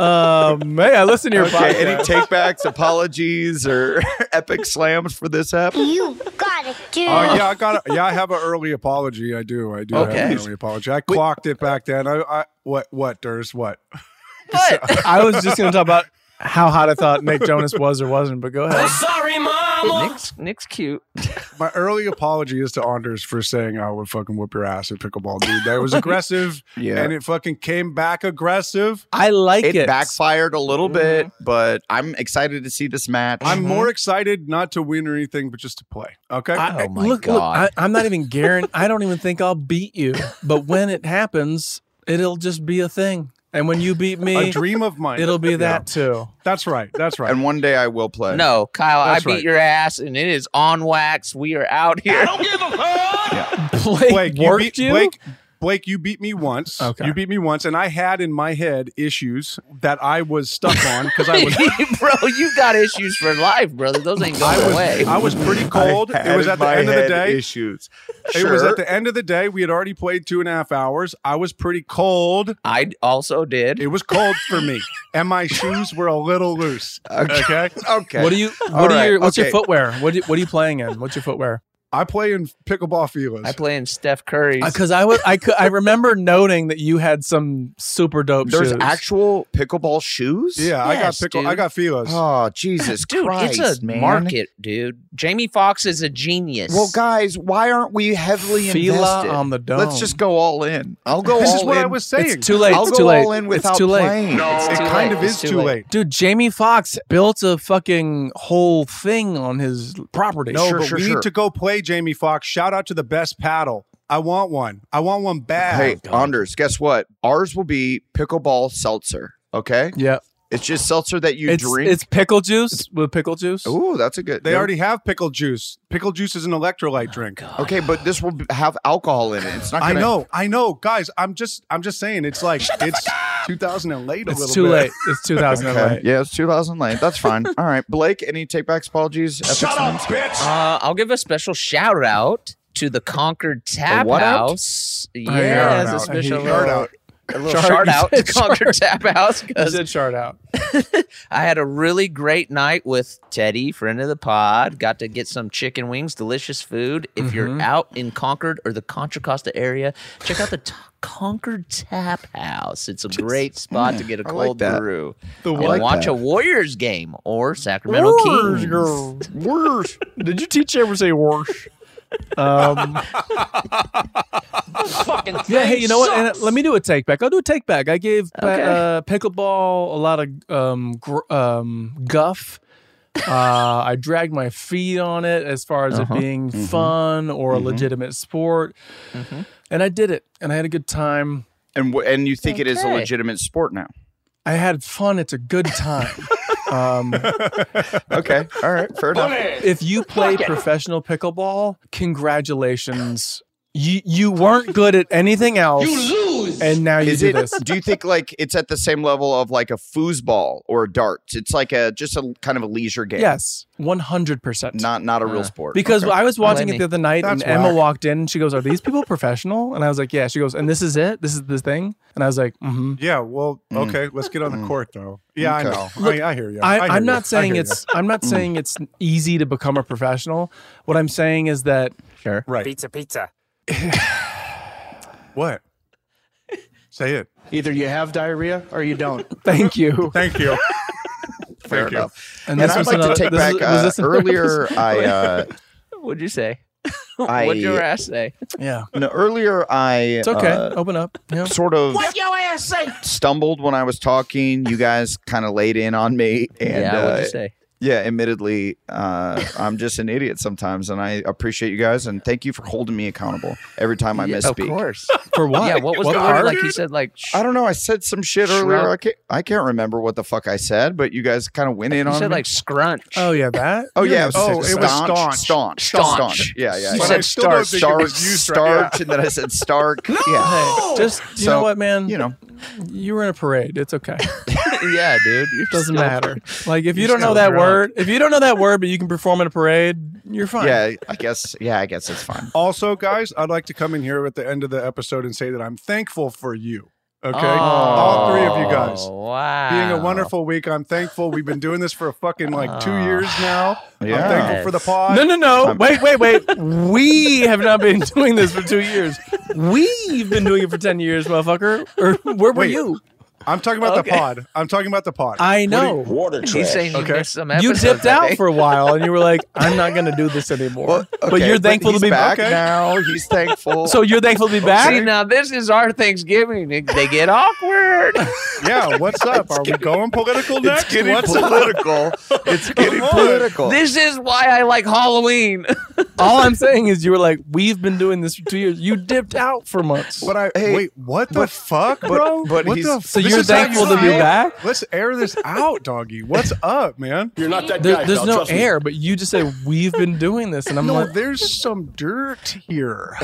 Um, hey, I listen to your Okay, podcast. any takebacks, apologies, or epic slams for this app? You gotta do. Oh yeah, I got. Yeah, I have an early apology. I do. I do Okay. have an early apology. I clocked it back then. I, I what what Durs what? What? I was just going to talk about how hot I thought Nick Jonas was or wasn't, but go ahead. Sorry, mama. Nick's, Nick's cute. My early apology is to Anders for saying I would fucking whoop your ass at pickleball, dude. That was aggressive, Yeah. and it fucking came back aggressive. I like It, it. backfired a little bit, but I'm excited to see this match. I'm more excited not to win or anything, but just to play. Okay. I, Oh my look, look, God. I, I'm not even guaranteed. I don't even think I'll beat you. But when it happens, it'll just be a thing. And when you beat me, a dream of mine. it'll be Yeah. that too. That's right. That's right. And one day I will play. No, Kyle, That's I beat right. your ass, and it is on wax. We are out here. Don't give a fuck. Blake, Blake, you worked beat you? Blake. Blake, you beat me once. Okay. You beat me once, and I had in my head issues that I was stuck on because I was. Bro, you got issues for life, brother. Those ain't I going was, away. I was pretty cold. I had It was in at the my end of the head day. Issues. It was Sure. at the end of the day. We had already played two and a half hours. I was pretty cold. I also did. It was cold for me, and my shoes were a little loose. Okay. Okay. What do you? What All are right, your? What's your okay. footwear? What do, What are you playing in? What's your footwear? I play in pickleball feelers. I play in Steph Curry's. Because I was, I could, I remember noting that you had some super dope There's shoes. actual pickleball shoes? Yeah, I got Yes, pickle. dude. I got feelers. Oh, Jesus Dude, Christ, it's a man. market, dude. Jamie Foxx is a genius. Well, guys, why aren't we heavily Fila invested? on the dome. Let's just go all in. I'll go This all is what in. I was saying. It's too late. I'll it's go too late. all in without it's too late. playing. No. It too kind late. of is It's too too late. late. Dude, Jamie Foxx built a fucking whole thing on his property. No, Sure, but sure, we sure. need to go play Jamie Foxx. Shout out to the best paddle. I want one. I want one bad. Hey, Anders, guess what? Ours will be pickleball seltzer. Okay, Yeah, it's just seltzer that you it's drink. it's pickle juice with pickle juice. Ooh, that's a good. They yeah. already have pickle juice. Pickle juice is an electrolyte drink. Okay, but this will b- have alcohol in it. It's not. I Gonna, know, I know, guys. I'm just, I'm just saying. It's like it's two thousand and late. A It's little too bit. late. It's two thousand Okay. late. Yeah, it's two thousand late. That's fine. All right, Blake. Any takebacks, apologies? Epic Shut up, slams? bitch. Uh, I'll give a special shout out to the Concord Tap what out? House. shout Yes, a out. special He- Shout little, out. a little Shout- shout you out to said Concord shout- Tap House I because said chart out. I had a really great night with Teddy, friend of the pod. Got to get some chicken wings, delicious food. If Mm-hmm. you're out in Concord or the Contra Costa area, check out the t- Concord Tap House. It's a great spot to get a I like cold that. brew. The and what? watch that. a Warriors game or Sacramento Kings. Worse. Did you teach you ever say worse? Um, Fucking yeah, hey, thing you know what? And, uh, sucks. let me do a take back. I'll do a take back. I gave pa- Okay. uh, pickleball a lot of um, gr- um, guff Uh, I dragged my feet on it as far as Uh-huh. it being Mhm. fun or a Mhm. legitimate sport. Mm-hmm. And I did it, and I had a good time. And w- and you think it is a Okay. legitimate sport now? I had fun. It's a good time. um, Okay, all right, fair enough. if you play professional pickleball, congratulations. You you weren't good at anything else. You lose. And now you Is do it? this. Do you think like it's at the same level of like a foosball or a darts? It's like a just a kind of a leisure game. Yes, one hundred percent. Not not a real Uh, sport. Because Okay. I was watching Blame it me. the other night, That's and Emma whack. walked in, and she goes, "Are these people professional?" And I was like, "Yeah." She goes, "And this is it? This is the thing?" And I was like, "Mm-hmm." Yeah, well, Mm. okay, let's get on the Mm. court though. Yeah, Okay. I know. Look, I, I hear you. I, hear I'm you. not I saying hear it's. I'm not saying it's easy to become a professional. What I'm saying is that Sure. you. right. Pizza, pizza. What? Say it. Either you have diarrhea or you don't. thank you. Thank you. Fair Thank you. enough. And And this I'd was like another- to take this back is- was uh, this another earlier. episode? I uh, What'd you say? I- What'd your ass say? Yeah, no, earlier I it's okay. uh, Open up. Yeah. sort of What your ass say? stumbled when I was talking. You guys kind of laid in on me, and yeah, what'd uh, you say? yeah, admittedly, uh, I'm just an idiot sometimes, and I appreciate you guys, and thank you for holding me accountable every time I Yeah, misspeak. of course. For what? Yeah, what was What the part? word? Like you said, like I don't know. I said some shit Shrub. earlier. I can't, I can't remember what the fuck I said, but you guys kind of went in you on said me. like scrunch. Oh yeah, that. Oh You yeah, don't it was, have to Oh, say it was staunch, staunch. staunch, Staunch. Yeah, yeah. You But yeah. I said still don't starch, think it Starch, was used right. starch, and then I said Stark. Yeah, Hey, just you So, know what, man. you know. You were in a parade. It's okay. yeah, dude. You're Doesn't still- matter. Like if you you're don't know still that drunk. word, if you don't know that word, but you can perform in a parade, you're fine. Yeah, I guess. Yeah, I guess it's fine. Also, guys, I'd like to come in here at the end of the episode and say that I'm thankful for you. Okay, Oh, all three of you guys. Wow. Being a wonderful week. I'm thankful. We've been doing this for a fucking like two Oh. years now. Yeah. I'm thankful for the pod. No, no, no. I'm- wait, wait, wait. We have not been doing this for two years. We've been doing it for ten years, motherfucker. Or where were Wait. you? I'm talking about Okay. the pod. I'm talking about the pod. I know. Water He's trash. saying you Okay. missed some You episodes. dipped I out think. for a while and you were like, I'm not going to do this anymore. Well, but okay, you're thankful he's to be back Okay. now. He's thankful. So you're thankful to be back? See, now this is our Thanksgiving. They, they get awkward. Yeah, what's up? Are we going political next? it's getting What's up? political. It's getting on. political. This is why I like Halloween. All I'm saying is you were like, we've been doing this for two years. You dipped out for months. What I Hey, wait? What the but- fuck, bro? but what he's- the? So this you're is how you thankful to be feel? back? Let's air this out, doggy. What's up, man? You're not that There- guy. there's pal, no trust me. air, but you just say we've been doing this, and I'm No, like, there's some dirt here.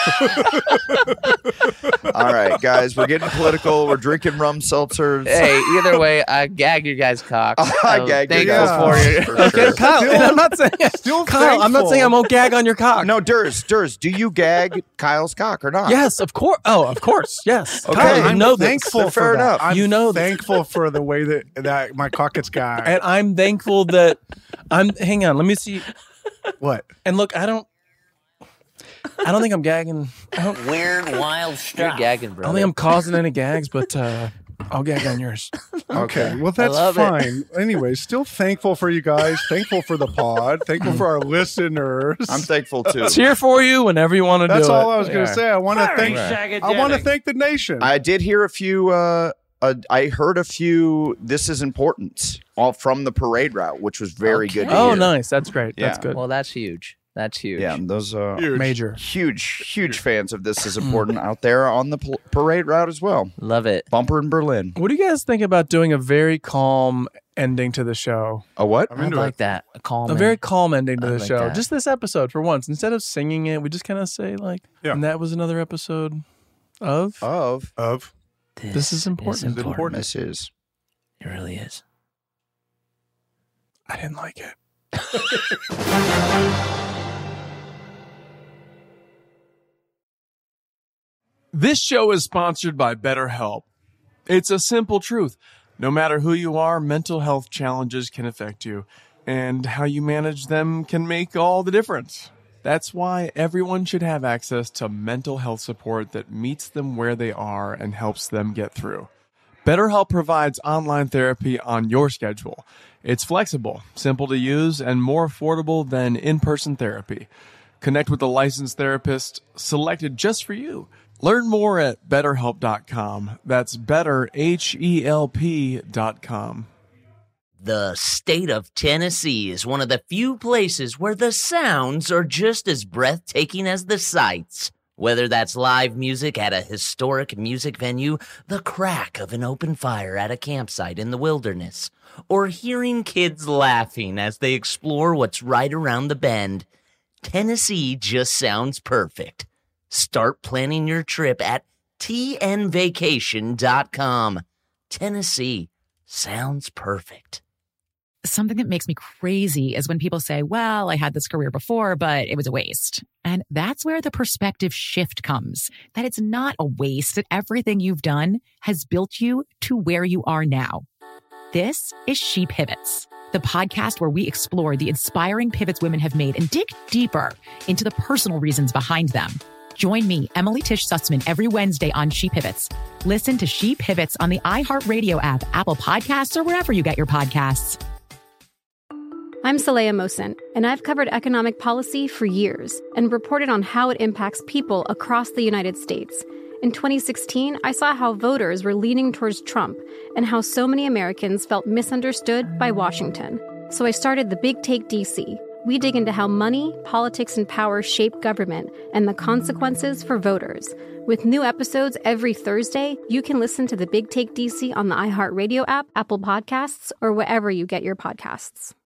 All right, guys, we're getting political. We're drinking rum seltzers. Hey, either way, I gag your guys' cocks. I So gagged your thankful guys' for you. for okay, sure. Kyle. Still- and I'm not saying, still Kyle. I'm not thankful. saying I'm gonna gag on your cock. No, Durs, Durs, do you gag Kyle's cock or not? Yes, of course. Oh, of course. Yes. Okay, Kyle, you I'm know this. thankful Then for fair that. enough. I'm You know this. thankful for the way that that my cock gets gagged. And I'm thankful that I'm. Hang on. Let me see. What? And look, I don't. I don't think I'm gagging. I don't, Weird, wild You're stuff. gagging, I bro. don't think I'm causing any gags, but uh, I'll gag on yours. Okay, well that's love it. fine. Anyway, still thankful for you guys. Thankful for the pod. Thankful for our listeners. I'm thankful too. It's here for you whenever you want to do That's it. all I was going Yeah. to say. I want to Very thank. I want to psychedelic. thank the nation. I did hear a few. Uh, uh, I heard a few. This is important. All from the parade route, which was very good. To Oh, hear. nice. That's great. That's Yeah. good. Well, that's huge. That's huge. Yeah, those uh, Huge. Major. huge, huge fans of This Is Important out there on the pl- parade route as well. Love it. Bumper in Berlin. What do you guys think about doing a very calm ending to the show? A what? I'm I into like it. that. A calm. A very calm ending to I the like show. that. Just this episode for once. Instead of singing it, we just kind of say like, Yeah. and that was another episode of Of Of This is important. important. this is. It really is. I didn't like it. This show is sponsored by BetterHelp. It's a simple truth. No matter who you are, mental health challenges can affect you, and how you manage them can make all the difference. That's why everyone should have access to mental health support that meets them where they are and helps them get through. BetterHelp provides online therapy on your schedule. It's flexible, simple to use, and more affordable than in-person therapy. Connect with a licensed therapist selected just for you. Learn more at better help dot com. That's better, H E L P dot com. The state of Tennessee is one of the few places where the sounds are just as breathtaking as the sights. Whether that's live music at a historic music venue, the crack of an open fire at a campsite in the wilderness, or hearing kids laughing as they explore what's right around the bend, Tennessee just sounds perfect. Start planning your trip at T N vacation dot com. Tennessee sounds perfect. Something that makes me crazy is when people say, well, I had this career before, but it was a waste. And that's where the perspective shift comes, that it's not a waste, that everything you've done has built you to where you are now. This is She Pivots, the podcast where we explore the inspiring pivots women have made and dig deeper into the personal reasons behind them. Join me, Emily Tish Sussman, every Wednesday on She Pivots. Listen to She Pivots on the iHeartRadio app, Apple Podcasts, or wherever you get your podcasts. I'm Saleha Mohsin, and I've covered economic policy for years and reported on how it impacts people across the United States. In twenty sixteen, I saw how voters were leaning towards Trump and how so many Americans felt misunderstood by Washington. So I started The Big Take D C. We dig into how money, politics, and power shape government and the consequences for voters. With new episodes every Thursday, you can listen to The Big Take D C on the iHeartRadio app, Apple Podcasts, or wherever you get your podcasts.